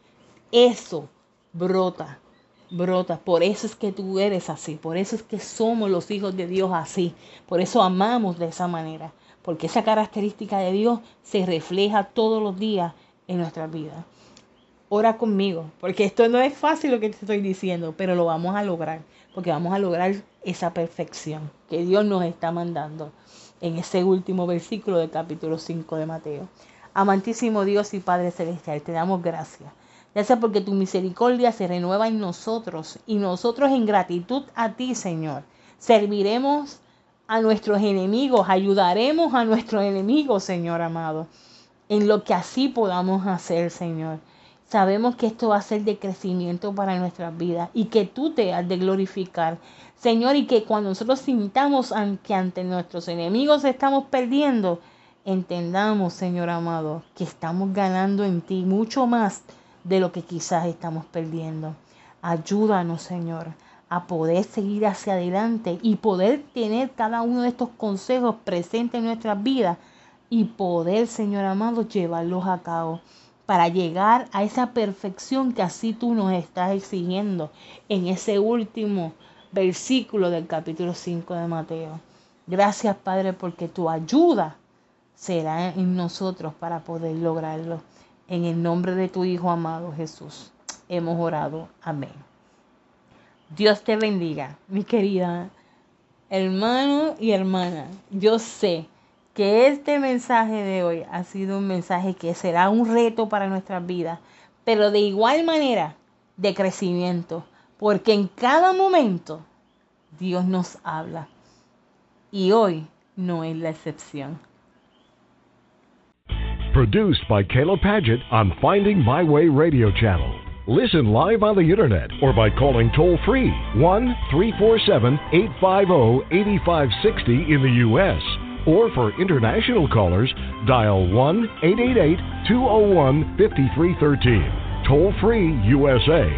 eso brota. Por eso es que tú eres así, por eso es que somos los hijos de Dios así, por eso amamos de esa manera, porque esa característica de Dios se refleja todos los días en nuestra vida. Ora conmigo, porque esto no es fácil lo que te estoy diciendo, pero lo vamos a lograr, porque vamos a lograr esa perfección que Dios nos está mandando en ese último versículo del capítulo 5 de Mateo. Amantísimo Dios y Padre Celestial, te damos gracias. Gracias porque tu misericordia se renueva en nosotros y nosotros en gratitud a ti, Señor, serviremos a nuestros enemigos, ayudaremos a nuestros enemigos, Señor amado, en lo que así podamos hacer, Señor. Sabemos que esto va a ser de crecimiento para nuestras vidas y que tú te has de glorificar, Señor, y que cuando nosotros sintamos que ante nuestros enemigos estamos perdiendo, entendamos, Señor amado, que estamos ganando en ti mucho más de lo que quizás estamos perdiendo. Ayúdanos, Señor, a poder seguir hacia adelante y poder tener cada uno de estos consejos presentes en nuestras vidas y poder, Señor amado, llevarlos a cabo para llegar a esa perfección que así tú nos estás exigiendo en ese último versículo del capítulo 5 de Mateo. Gracias, Padre, porque tu ayuda será en nosotros para poder lograrlo. En el nombre de tu Hijo amado Jesús, hemos orado. Amén. Dios te bendiga, mi querida hermano y hermana. Yo sé que este mensaje de hoy ha sido un mensaje que será un reto para nuestras vidas, pero de igual manera de crecimiento, porque en cada momento Dios nos habla y hoy no es la excepción. Produced by Caleb Paget on Finding My Way Radio Channel. Listen live on the internet or by calling toll-free 1-347-850-8560 in the U.S. Or for international callers, dial 1-888-201-5313. Toll-free USA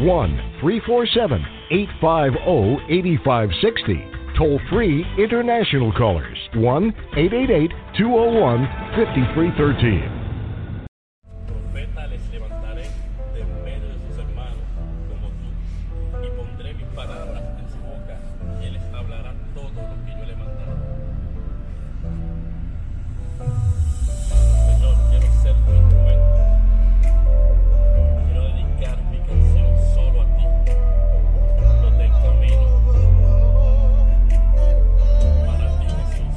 1-347-850-8560. Toll-free international callers 1-888-201-5313. levantaré de en medio de sus hermanos como tú, y pondré mis palabras en su boca, y él les hablará todo lo que yo le mandaré. Señor, quiero ser tu instrumento. Quiero dedicar mi canción solo a ti. Yo te encamino para ti, Jesús.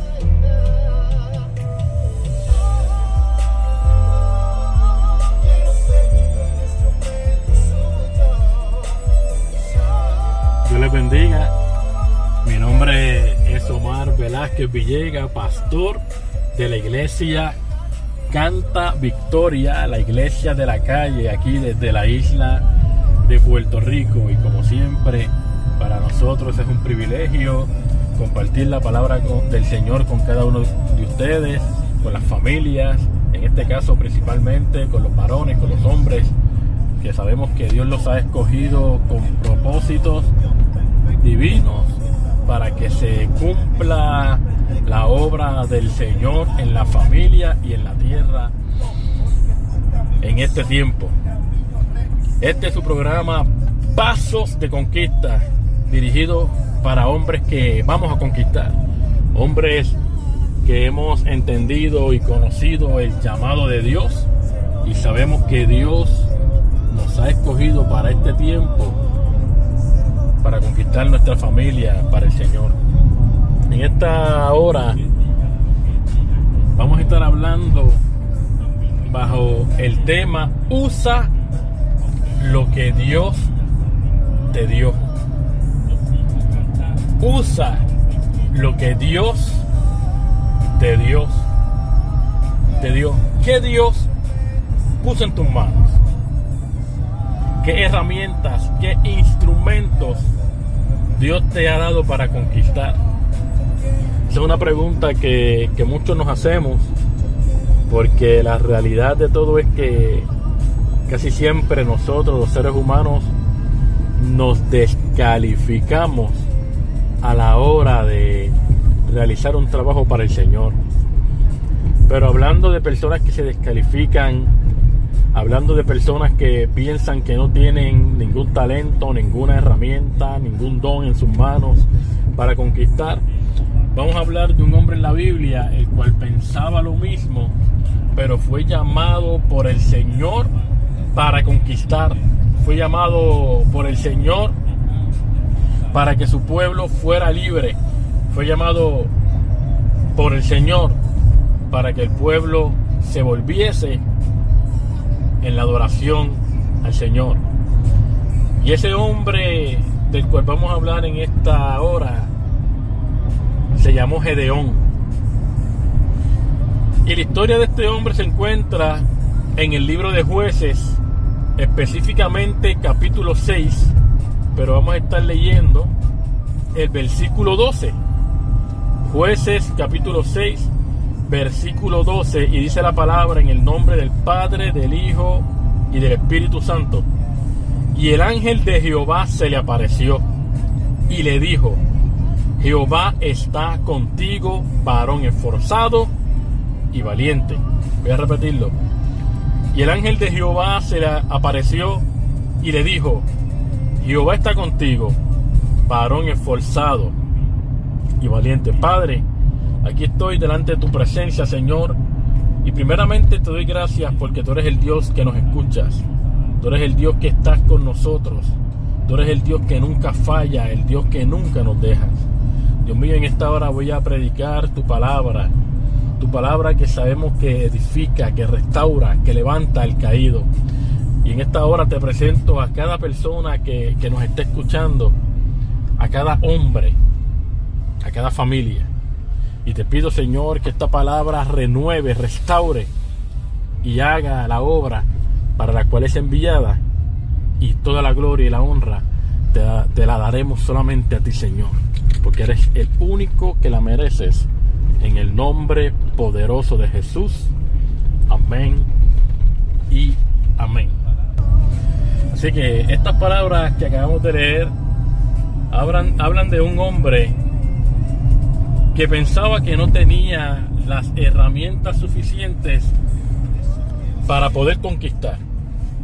Dios les bendiga. Mi nombre es Omar Velázquez Villegas, pastor de la iglesia Canta Victoria, la iglesia de la calle, aquí desde la isla de Puerto Rico. Y como siempre, para nosotros es un privilegio compartir la palabra del Señor con cada uno de ustedes, con las familias, en este caso principalmente con los varones, con los hombres, que sabemos que Dios los ha escogido con propósitos divinos para que se cumpla la obra del Señor en la familia y en la tierra en este tiempo. Este es su programa Pasos de Conquista, dirigido para hombres que vamos a conquistar, hombres que hemos entendido y conocido el llamado de Dios y sabemos que Dios nos ha escogido para este tiempo, para conquistar nuestra familia para el Señor. En esta hora vamos a estar hablando bajo el tema usa lo que Dios te dio. Usa lo que Dios te dio. ¿Qué Dios puso en tus manos? ¿Qué herramientas, qué instrumentos Dios te ha dado para conquistar? Esa es una pregunta que muchos nos hacemos, porque la realidad de todo es que casi siempre nosotros, los seres humanos, nos descalificamos a la hora de realizar un trabajo para el Señor. Pero hablando de personas que se descalifican, hablando de personas que piensan que no tienen ningún talento, ninguna herramienta, ningún don en sus manos para conquistar, vamos a hablar de un hombre en la Biblia el cual pensaba lo mismo, pero fue llamado por el Señor para conquistar. Fue llamado por el Señor para que su pueblo fuera libre. Fue llamado por el Señor para que el pueblo se volviese en la adoración al Señor. Y ese hombre del cual vamos a hablar en esta hora se llamó Gedeón. Y la historia de este hombre se encuentra en el libro de Jueces, específicamente capítulo 6, pero vamos a estar leyendo el versículo 12. Jueces capítulo 6, versículo 12, y dice la palabra: en el nombre del Padre, del Hijo y del Espíritu Santo. Y el ángel de Jehová se le apareció y le dijo: Jehová está contigo, varón esforzado y valiente. Voy a repetirlo. Y el ángel de Jehová se le apareció y le dijo: Jehová está contigo, varón esforzado y valiente. Padre, aquí estoy delante de tu presencia, Señor, y primeramente te doy gracias porque tú eres el Dios que nos escuchas. Tú eres el Dios que estás con nosotros. Tú eres el Dios que nunca falla, el Dios que nunca nos dejas. Dios mío, en esta hora voy a predicar tu palabra que sabemos que edifica, que restaura, que levanta al caído. Y en esta hora te presento a cada persona que nos esté escuchando, a cada hombre, a cada familia. Y te pido, Señor, que esta palabra renueve, restaure y haga la obra para la cual es enviada. Y toda la gloria y la honra te la daremos solamente a ti, Señor, porque eres el único que la mereces. En el nombre poderoso de Jesús. Amén y amén. Así que estas palabras que acabamos de leer hablan de un hombre que pensaba que no tenía las herramientas suficientes para poder conquistar.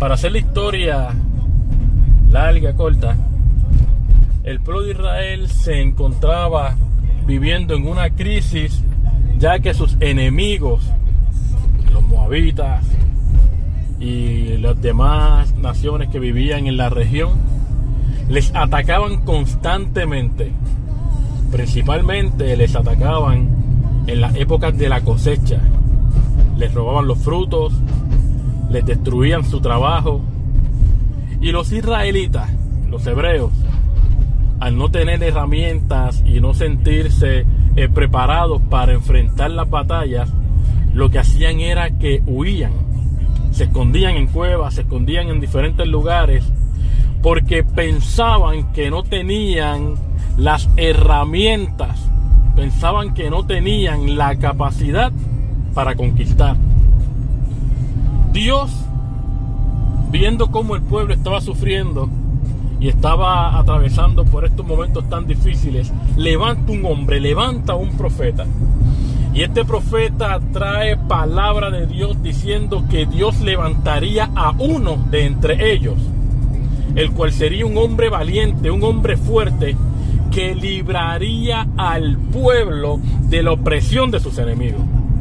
Para hacer la historia larga, corta, el pueblo de Israel se encontraba viviendo en una crisis, ya que sus enemigos, los moabitas y las demás naciones que vivían en la región, les atacaban constantemente. Principalmente les atacaban en las épocas de la cosecha. Les robaban los frutos, les destruían su trabajo. Y los israelitas, los hebreos, al no tener herramientas y no sentirse preparados para enfrentar las batallas, lo que hacían era que huían, se escondían en cuevas, se escondían en diferentes lugares, porque pensaban que no tenían las herramientas, pensaban que no tenían la capacidad para conquistar. Dios, viendo cómo el pueblo estaba sufriendo y estaba atravesando por estos momentos tan difíciles, levanta un hombre, levanta un profeta. Y este profeta trae palabra de Dios diciendo que Dios levantaría a uno de entre ellos, el cual sería un hombre valiente, un hombre fuerte, que libraría al pueblo de la opresión de sus enemigos.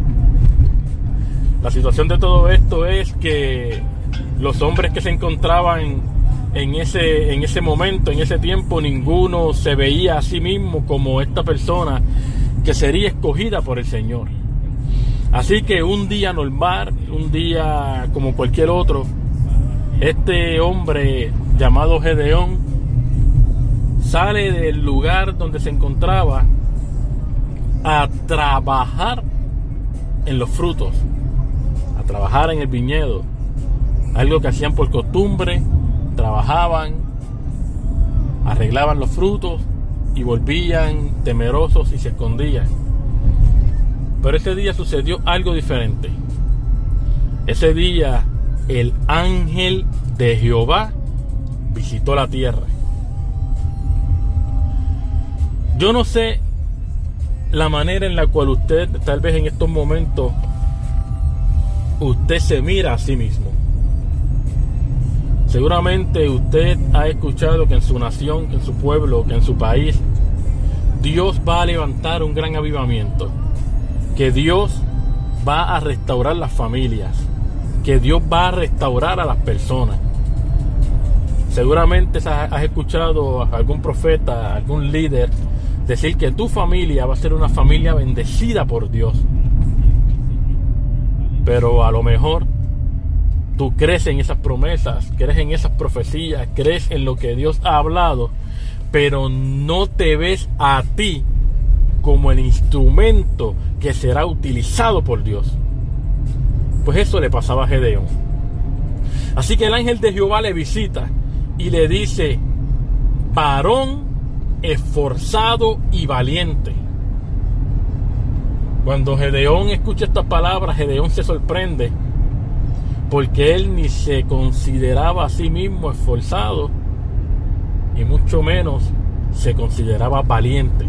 La situación de todo esto es que los hombres que se encontraban en ese momento, en ese tiempo, ninguno se veía a sí mismo como esta persona que sería escogida por el Señor. Así que un día normal, un día como cualquier otro, este hombre llamado Gedeón sale del lugar donde se encontraba a trabajar en los frutos, a trabajar en el viñedo, algo que hacían por costumbre. Trabajaban, arreglaban los frutos y volvían temerosos y se escondían. Pero ese día sucedió algo diferente. Ese día el ángel de Jehová visitó la tierra. Yo no sé la manera en la cual usted, tal vez en estos momentos, usted se mira a sí mismo. Seguramente usted ha escuchado que en su nación, que en su pueblo, que en su país, Dios va a levantar un gran avivamiento, que Dios va a restaurar las familias, que Dios va a restaurar a las personas. Seguramente has escuchado a algún profeta, algún líder decir que tu familia va a ser una familia bendecida por Dios. Pero a lo mejor tú crees en esas promesas, crees en esas profecías, crees en lo que Dios ha hablado, pero no te ves a ti como el instrumento que será utilizado por Dios. Pues eso le pasaba a Gedeón. Así que el ángel de Jehová le visita y le dice: varón esforzado y valiente. Cuando Gedeón escucha estas palabras, Gedeón se sorprende, porque él ni se consideraba a sí mismo esforzado y mucho menos se consideraba valiente.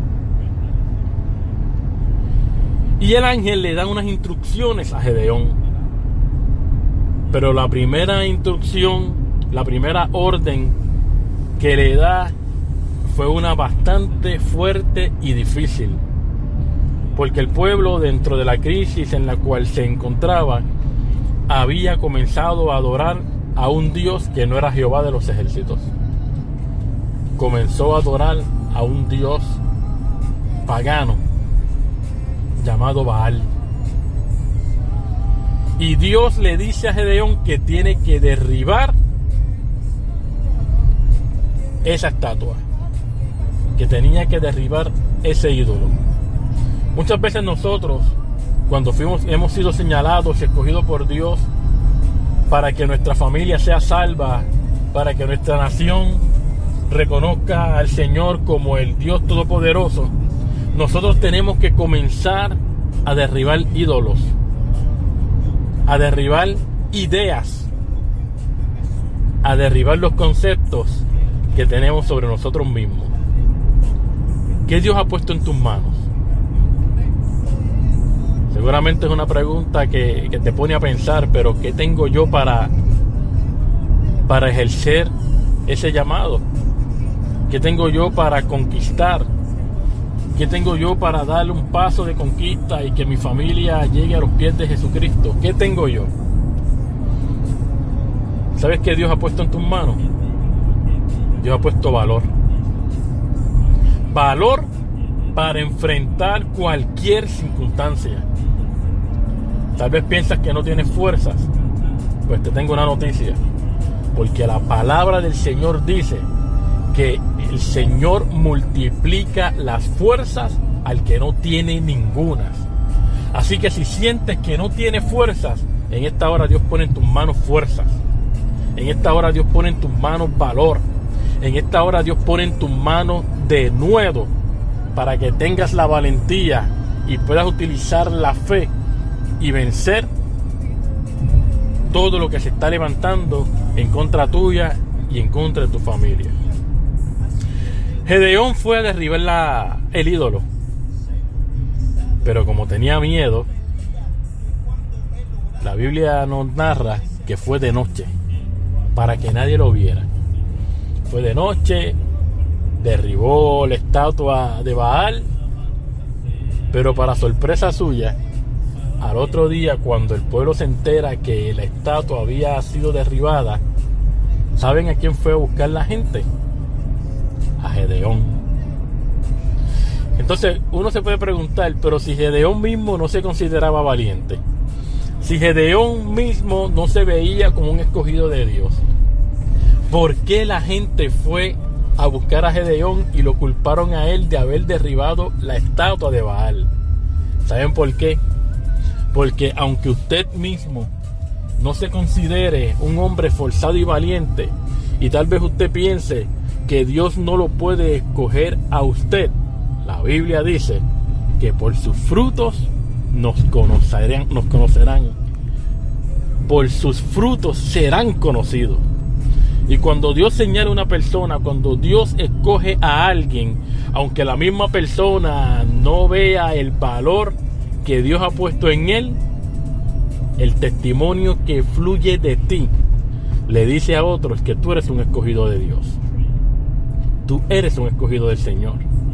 Y el ángel le da unas instrucciones a Gedeón, pero la primera instrucción, la primera orden que le da fue una bastante fuerte y difícil, porque el pueblo, dentro de la crisis en la cual se encontraba, había comenzado a adorar a un Dios que no era Jehová de los ejércitos. Comenzó a adorar a un Dios pagano llamado Baal. Y Dios le dice a Gedeón que tiene que derribar esa estatua, que tenía que derribar ese ídolo. Muchas veces nosotros, cuando hemos sido señalados y escogidos por Dios para que nuestra familia sea salva, para que nuestra nación reconozca al Señor como el Dios Todopoderoso, nosotros tenemos que comenzar a derribar ídolos, a derribar ideas, a derribar los conceptos que tenemos sobre nosotros mismos. ¿Qué Dios ha puesto en tus manos? Seguramente es una pregunta que te pone a pensar, pero ¿qué tengo yo para para ejercer ese llamado? ¿Qué tengo yo para conquistar? ¿Qué tengo yo para darle un paso de conquista y que mi familia llegue a los pies de Jesucristo? ¿Qué tengo yo? ¿Sabes qué Dios ha puesto en tus manos? Dios ha puesto valor. Valor para enfrentar cualquier circunstancia. Tal vez piensas que no tienes fuerzas. Pues te tengo una noticia. Porque la palabra del Señor dice que el Señor multiplica las fuerzas al que no tiene ningunas. Así que si sientes que no tienes fuerzas, en esta hora Dios pone en tus manos fuerzas. En esta hora Dios pone en tus manos valor. En esta hora Dios pone en tus manos denuedo para que tengas la valentía y puedas utilizar la fe y vencer todo lo que se está levantando en contra tuya y en contra de tu familia. Gedeón fue a derribar el ídolo, pero como tenía miedo, la Biblia nos narra que fue de noche para que nadie lo viera. Fue de noche, derribó la estatua de Baal, pero para sorpresa suya, al otro día, cuando el pueblo se entera que la estatua había sido derribada, ¿saben a quién fue a buscar la gente? A Gedeón. Entonces uno se puede preguntar, pero si Gedeón mismo no se consideraba valiente, si Gedeón mismo no se veía como un escogido de Dios, ¿por qué la gente fue a buscar a Gedeón y lo culparon a él de haber derribado la estatua de Baal? ¿Saben por qué? Porque aunque usted mismo no se considere un hombre forzado y valiente, y tal vez usted piense que Dios no lo puede escoger a usted, la Biblia dice que por sus frutos nos conocerán. Por sus frutos serán conocidos. Y cuando Dios señala a una persona, cuando Dios escoge a alguien, aunque la misma persona no vea el valor que Dios ha puesto en él, el testimonio que fluye de ti le dice a otros que tú eres un escogido de Dios. Tú eres un escogido del Señor.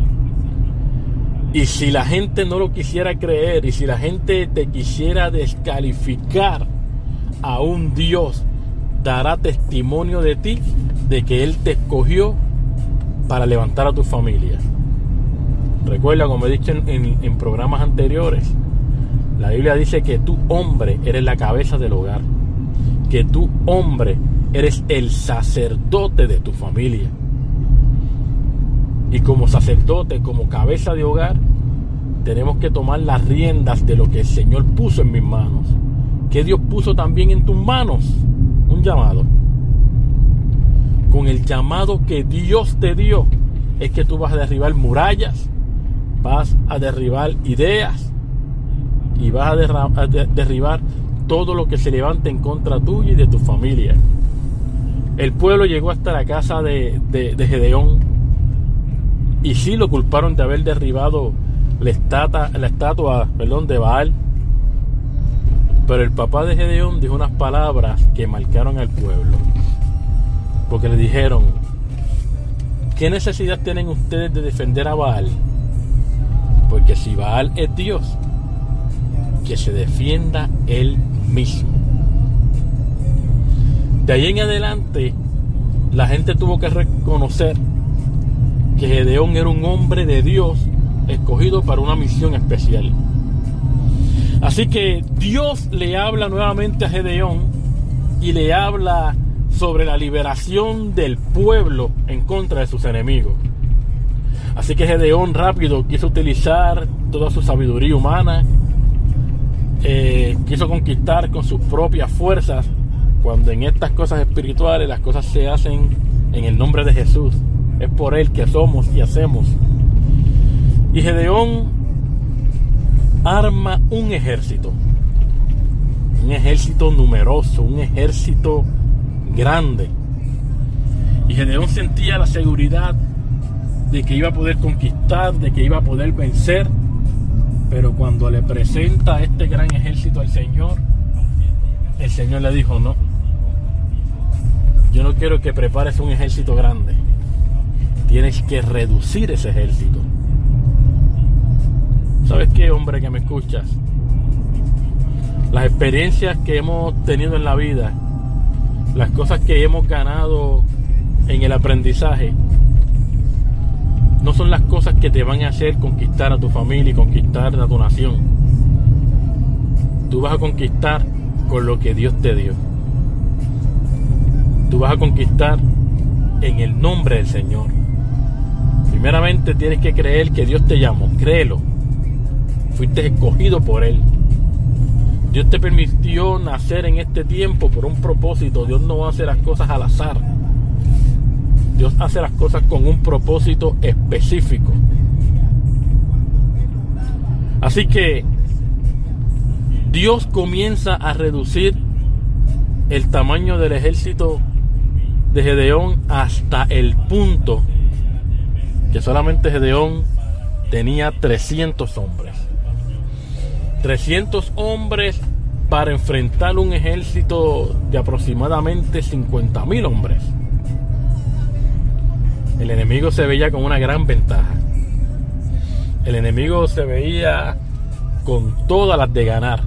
Y si la gente no lo quisiera creer, y si la gente te quisiera descalificar, aún Dios dará testimonio de ti, de que Él te escogió para levantar a tu familia. Recuerda, como he dicho en programas anteriores, la Biblia dice que tú, hombre, eres la cabeza del hogar, que tú, hombre, eres el sacerdote de tu familia. Y como sacerdote, como cabeza de hogar, tenemos que tomar las riendas de lo que el Señor puso en mis manos, que Dios puso también en tus manos. Un llamado. Con el llamado que Dios te dio, es que tú vas a derribar murallas, vas a derribar ideas y vas a derribar todo lo que se levante en contra tuya y de tu familia. El pueblo llegó hasta la casa de Gedeón, y sí lo culparon de haber derribado la estatua de Baal. Pero el papá de Gedeón dijo unas palabras que marcaron al pueblo, porque le dijeron: ¿qué necesidad tienen ustedes de defender a Baal? Porque si Baal es Dios, que se defienda él mismo. De ahí en adelante, la gente tuvo que reconocer que Gedeón era un hombre de Dios escogido para una misión especial. Así que Dios le habla nuevamente a Gedeón y le habla sobre la liberación del pueblo en contra de sus enemigos. Así que Gedeón rápido quiso utilizar toda su sabiduría humana, quiso conquistar con sus propias fuerzas, cuando en estas cosas espirituales las cosas se hacen en el nombre de Jesús. Es por Él que somos y hacemos. Y Gedeón arma un ejército numeroso, un ejército grande. Y Gedeón sentía la seguridad de que iba a poder conquistar, de que iba a poder vencer. Pero cuando le presenta este gran ejército al Señor, el Señor le dijo: no, Yo no quiero que prepares un ejército grande. Tienes que reducir ese ejército. ¿Sabes qué, hombre que me escuchas? Las experiencias que hemos tenido en la vida, las cosas que hemos ganado en el aprendizaje, no son las cosas que te van a hacer conquistar a tu familia y conquistar a tu nación. Tú vas a conquistar con lo que Dios te dio. Tú vas a conquistar en el nombre del Señor. Primeramente tienes que creer que Dios te llamó. Créelo. Fuiste escogido por Él. Dios te permitió nacer en este tiempo por un propósito. Dios no hace las cosas al azar. Dios hace las cosas con un propósito específico. Así que Dios comienza a reducir el tamaño del ejército de Gedeón hasta el punto que solamente Gedeón tenía 300 hombres. 300 hombres para enfrentar un ejército de aproximadamente 50,000 hombres. El enemigo se veía con una gran ventaja. El enemigo se veía con todas las de ganar.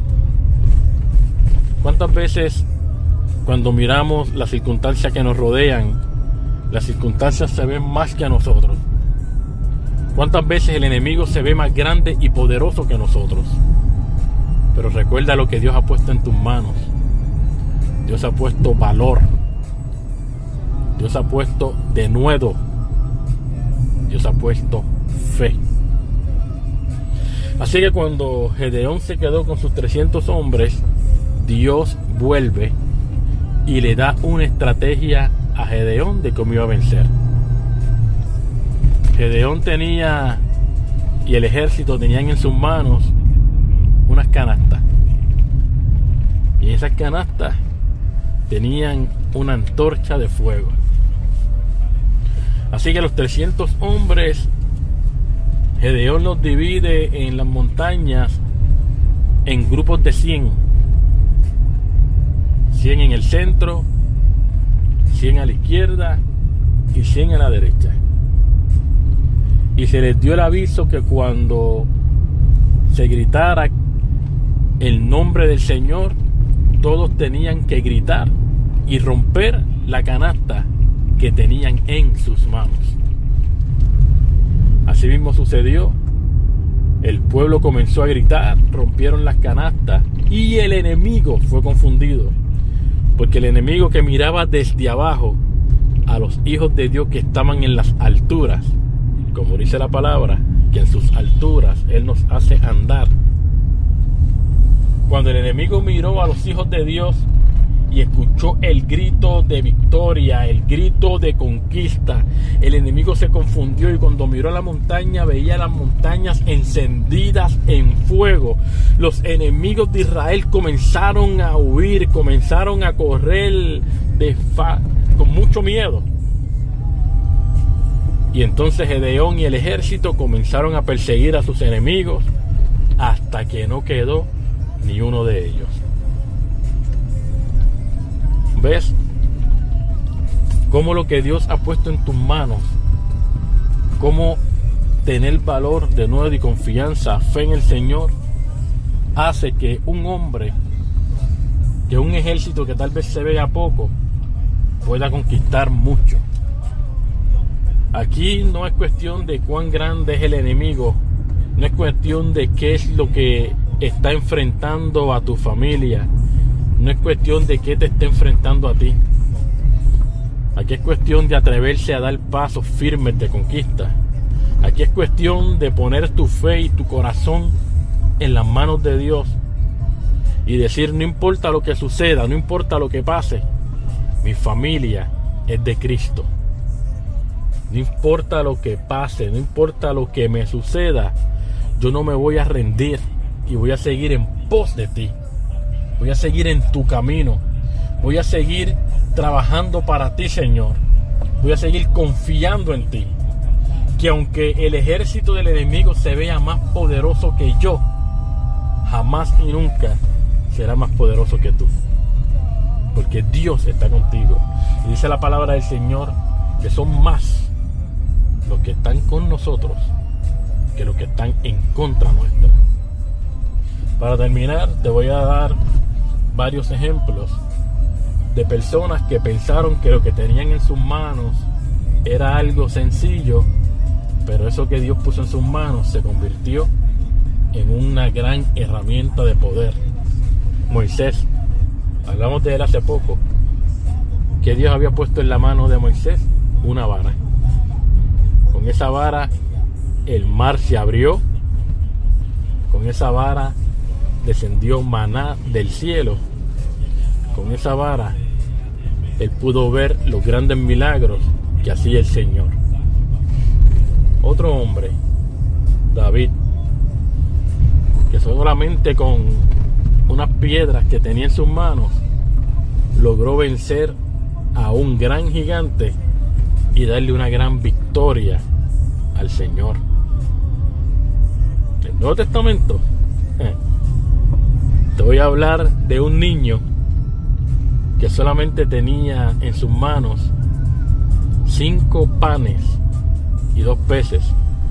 ¿Cuántas veces cuando miramos las circunstancias que nos rodean, las circunstancias se ven más que a nosotros? ¿Cuántas veces el enemigo se ve más grande y poderoso que nosotros? Pero recuerda lo que Dios ha puesto en tus manos. Dios ha puesto valor. Dios ha puesto denuedo. Dios ha puesto fe. Así que cuando Gedeón se quedó con sus 300 hombres, Dios vuelve y le da una estrategia a Gedeón de cómo iba a vencer. Gedeón tenía, y el ejército tenían en sus manos unas canastas. Y en esas canastas tenían una antorcha de fuego. Así que los 300 hombres, Gedeón los divide en las montañas en grupos de 100. 100 en el centro, 100 a la izquierda y 100 a la derecha. Y se les dio el aviso que cuando se gritara el nombre del Señor, todos tenían que gritar y romper la canasta que tenían en sus manos. Así mismo sucedió. El pueblo comenzó a gritar, rompieron las canastas y el enemigo fue confundido, porque el enemigo que miraba desde abajo a los hijos de Dios que estaban en las alturas, como dice la palabra, que en sus alturas Él nos hace andar. Cuando el enemigo miró a los hijos de Dios y escuchó el grito de victoria, el grito de conquista, el enemigo se confundió y cuando miró a la montaña veía las montañas encendidas en fuego. Los enemigos de Israel comenzaron a huir, comenzaron a correr con mucho miedo. Y entonces Gedeón y el ejército comenzaron a perseguir a sus enemigos hasta que no quedó ni uno de ellos. ¿Ves? Cómo lo que Dios ha puesto en tus manos, cómo tener valor de nuevo y confianza, fe en el Señor, hace que un hombre, que un ejército que tal vez se vea poco, pueda conquistar mucho. Aquí no es cuestión de cuán grande es el enemigo, no es cuestión de qué es lo que está enfrentando a tu familia, no es cuestión de qué te está enfrentando a ti. Aquí es cuestión de atreverse a dar pasos firmes de conquista. Aquí es cuestión de poner tu fe y tu corazón en las manos de Dios y decir: no importa lo que suceda, no importa lo que pase, mi familia es de Cristo. No importa lo que pase, no importa lo que me suceda, yo no me voy a rendir y voy a seguir en pos de ti. Voy a seguir en tu camino. Voy a seguir trabajando para ti, Señor. Voy a seguir confiando en ti. Que aunque el ejército del enemigo se vea más poderoso que yo, jamás y nunca será más poderoso que tú. Porque Dios está contigo. Y dice la palabra del Señor que son más los que están con nosotros que los que están en contra nuestra. Para terminar, te voy a dar varios ejemplos de personas que pensaron que lo que tenían en sus manos era algo sencillo, pero eso que Dios puso en sus manos se convirtió en una gran herramienta de poder. Moisés, hablamos de él hace poco, que Dios había puesto en la mano de Moisés una vara. Con esa vara el mar se abrió, con esa vara descendió maná del cielo, con esa vara él pudo ver los grandes milagros que hacía el Señor. Otro hombre, David, que solamente con unas piedras que tenía en sus manos logró vencer a un gran gigante y darle una gran victoria al Señor. El Nuevo Testamento, te voy a hablar de un niño que solamente tenía en sus manos 5 panes y 2 peces,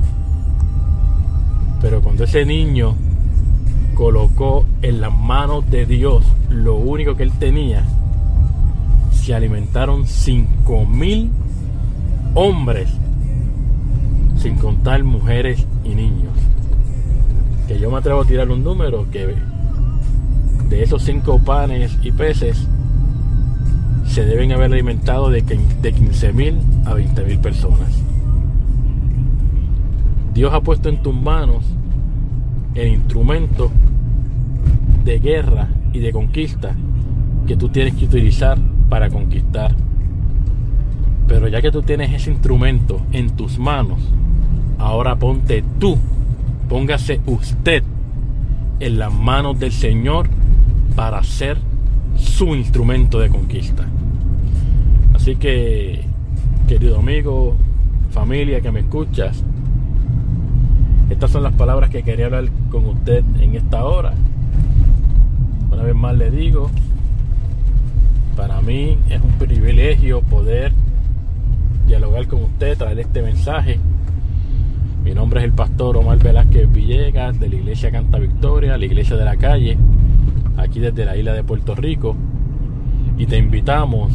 pero cuando ese niño colocó en las manos de Dios lo único que él tenía, se alimentaron 5,000 hombres, sin contar mujeres y niños. Que yo me atrevo a tirar un número que de esos 5 panes y peces se deben haber alimentado de 15,000 a 20,000 personas. Dios ha puesto en tus manos el instrumento de guerra y de conquista que tú tienes que utilizar para conquistar. Pero ya que tú tienes ese instrumento en tus manos, ahora póngase usted en las manos del Señor para ser su instrumento de conquista. Así que, querido amigo, familia que me escuchas, estas son las palabras que quería hablar con usted en esta hora. Una vez más le digo, para mí es un privilegio poder dialogar con usted, traerle este mensaje. Mi nombre es el pastor Omar Velázquez Villegas, de la iglesia Canta Victoria, la iglesia de la calle, aquí desde la isla de Puerto Rico, y te invitamos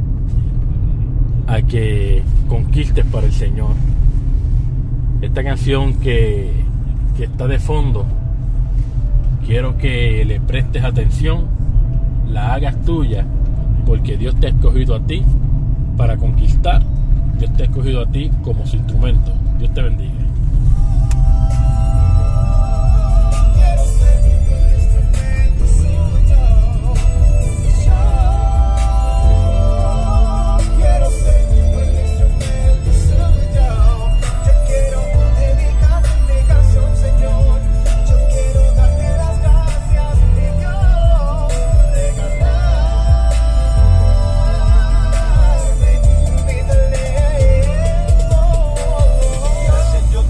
a que conquistes para el Señor. Esta canción que está de fondo, quiero que le prestes atención, la hagas tuya, porque Dios te ha escogido a ti para conquistar. Dios te ha escogido a ti como su instrumento. Dios te bendiga. Yo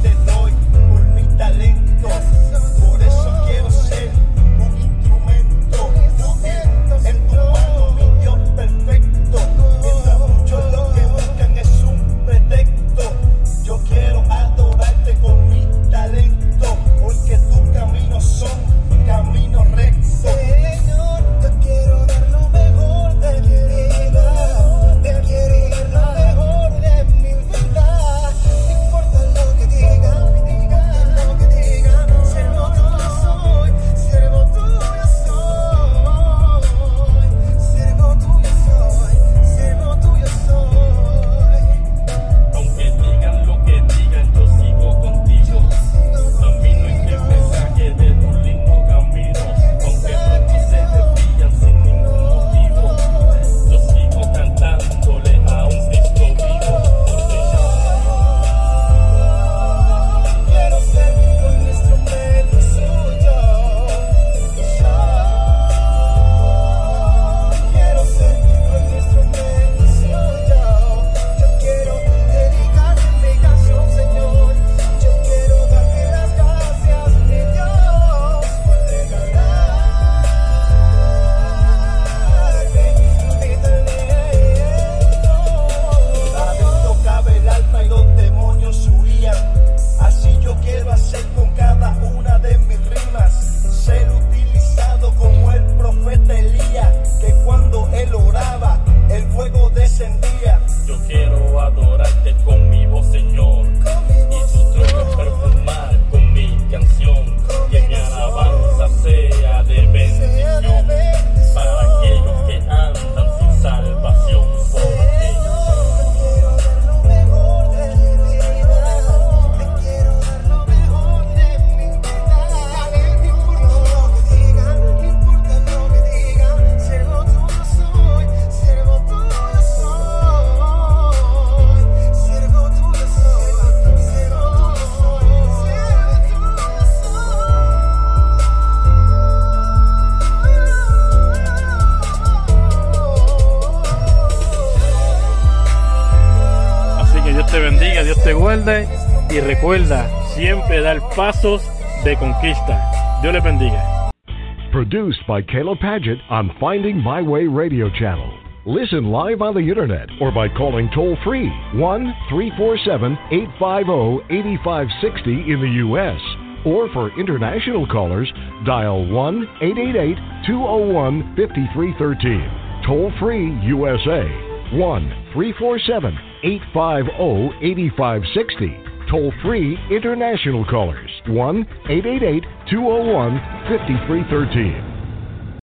bendiga, Dios te guarde y recuerda siempre dar pasos de conquista. Dios les bendiga. Produced by Caleb Paget on Finding My Way Radio Channel. Listen live on the internet or by calling toll-free 1-347-850-8560 in the U.S. Or for international callers, dial 1-888-201-5313. Toll-free USA, 1-347-850-8560. Toll-free international callers, 1-888-201-5313.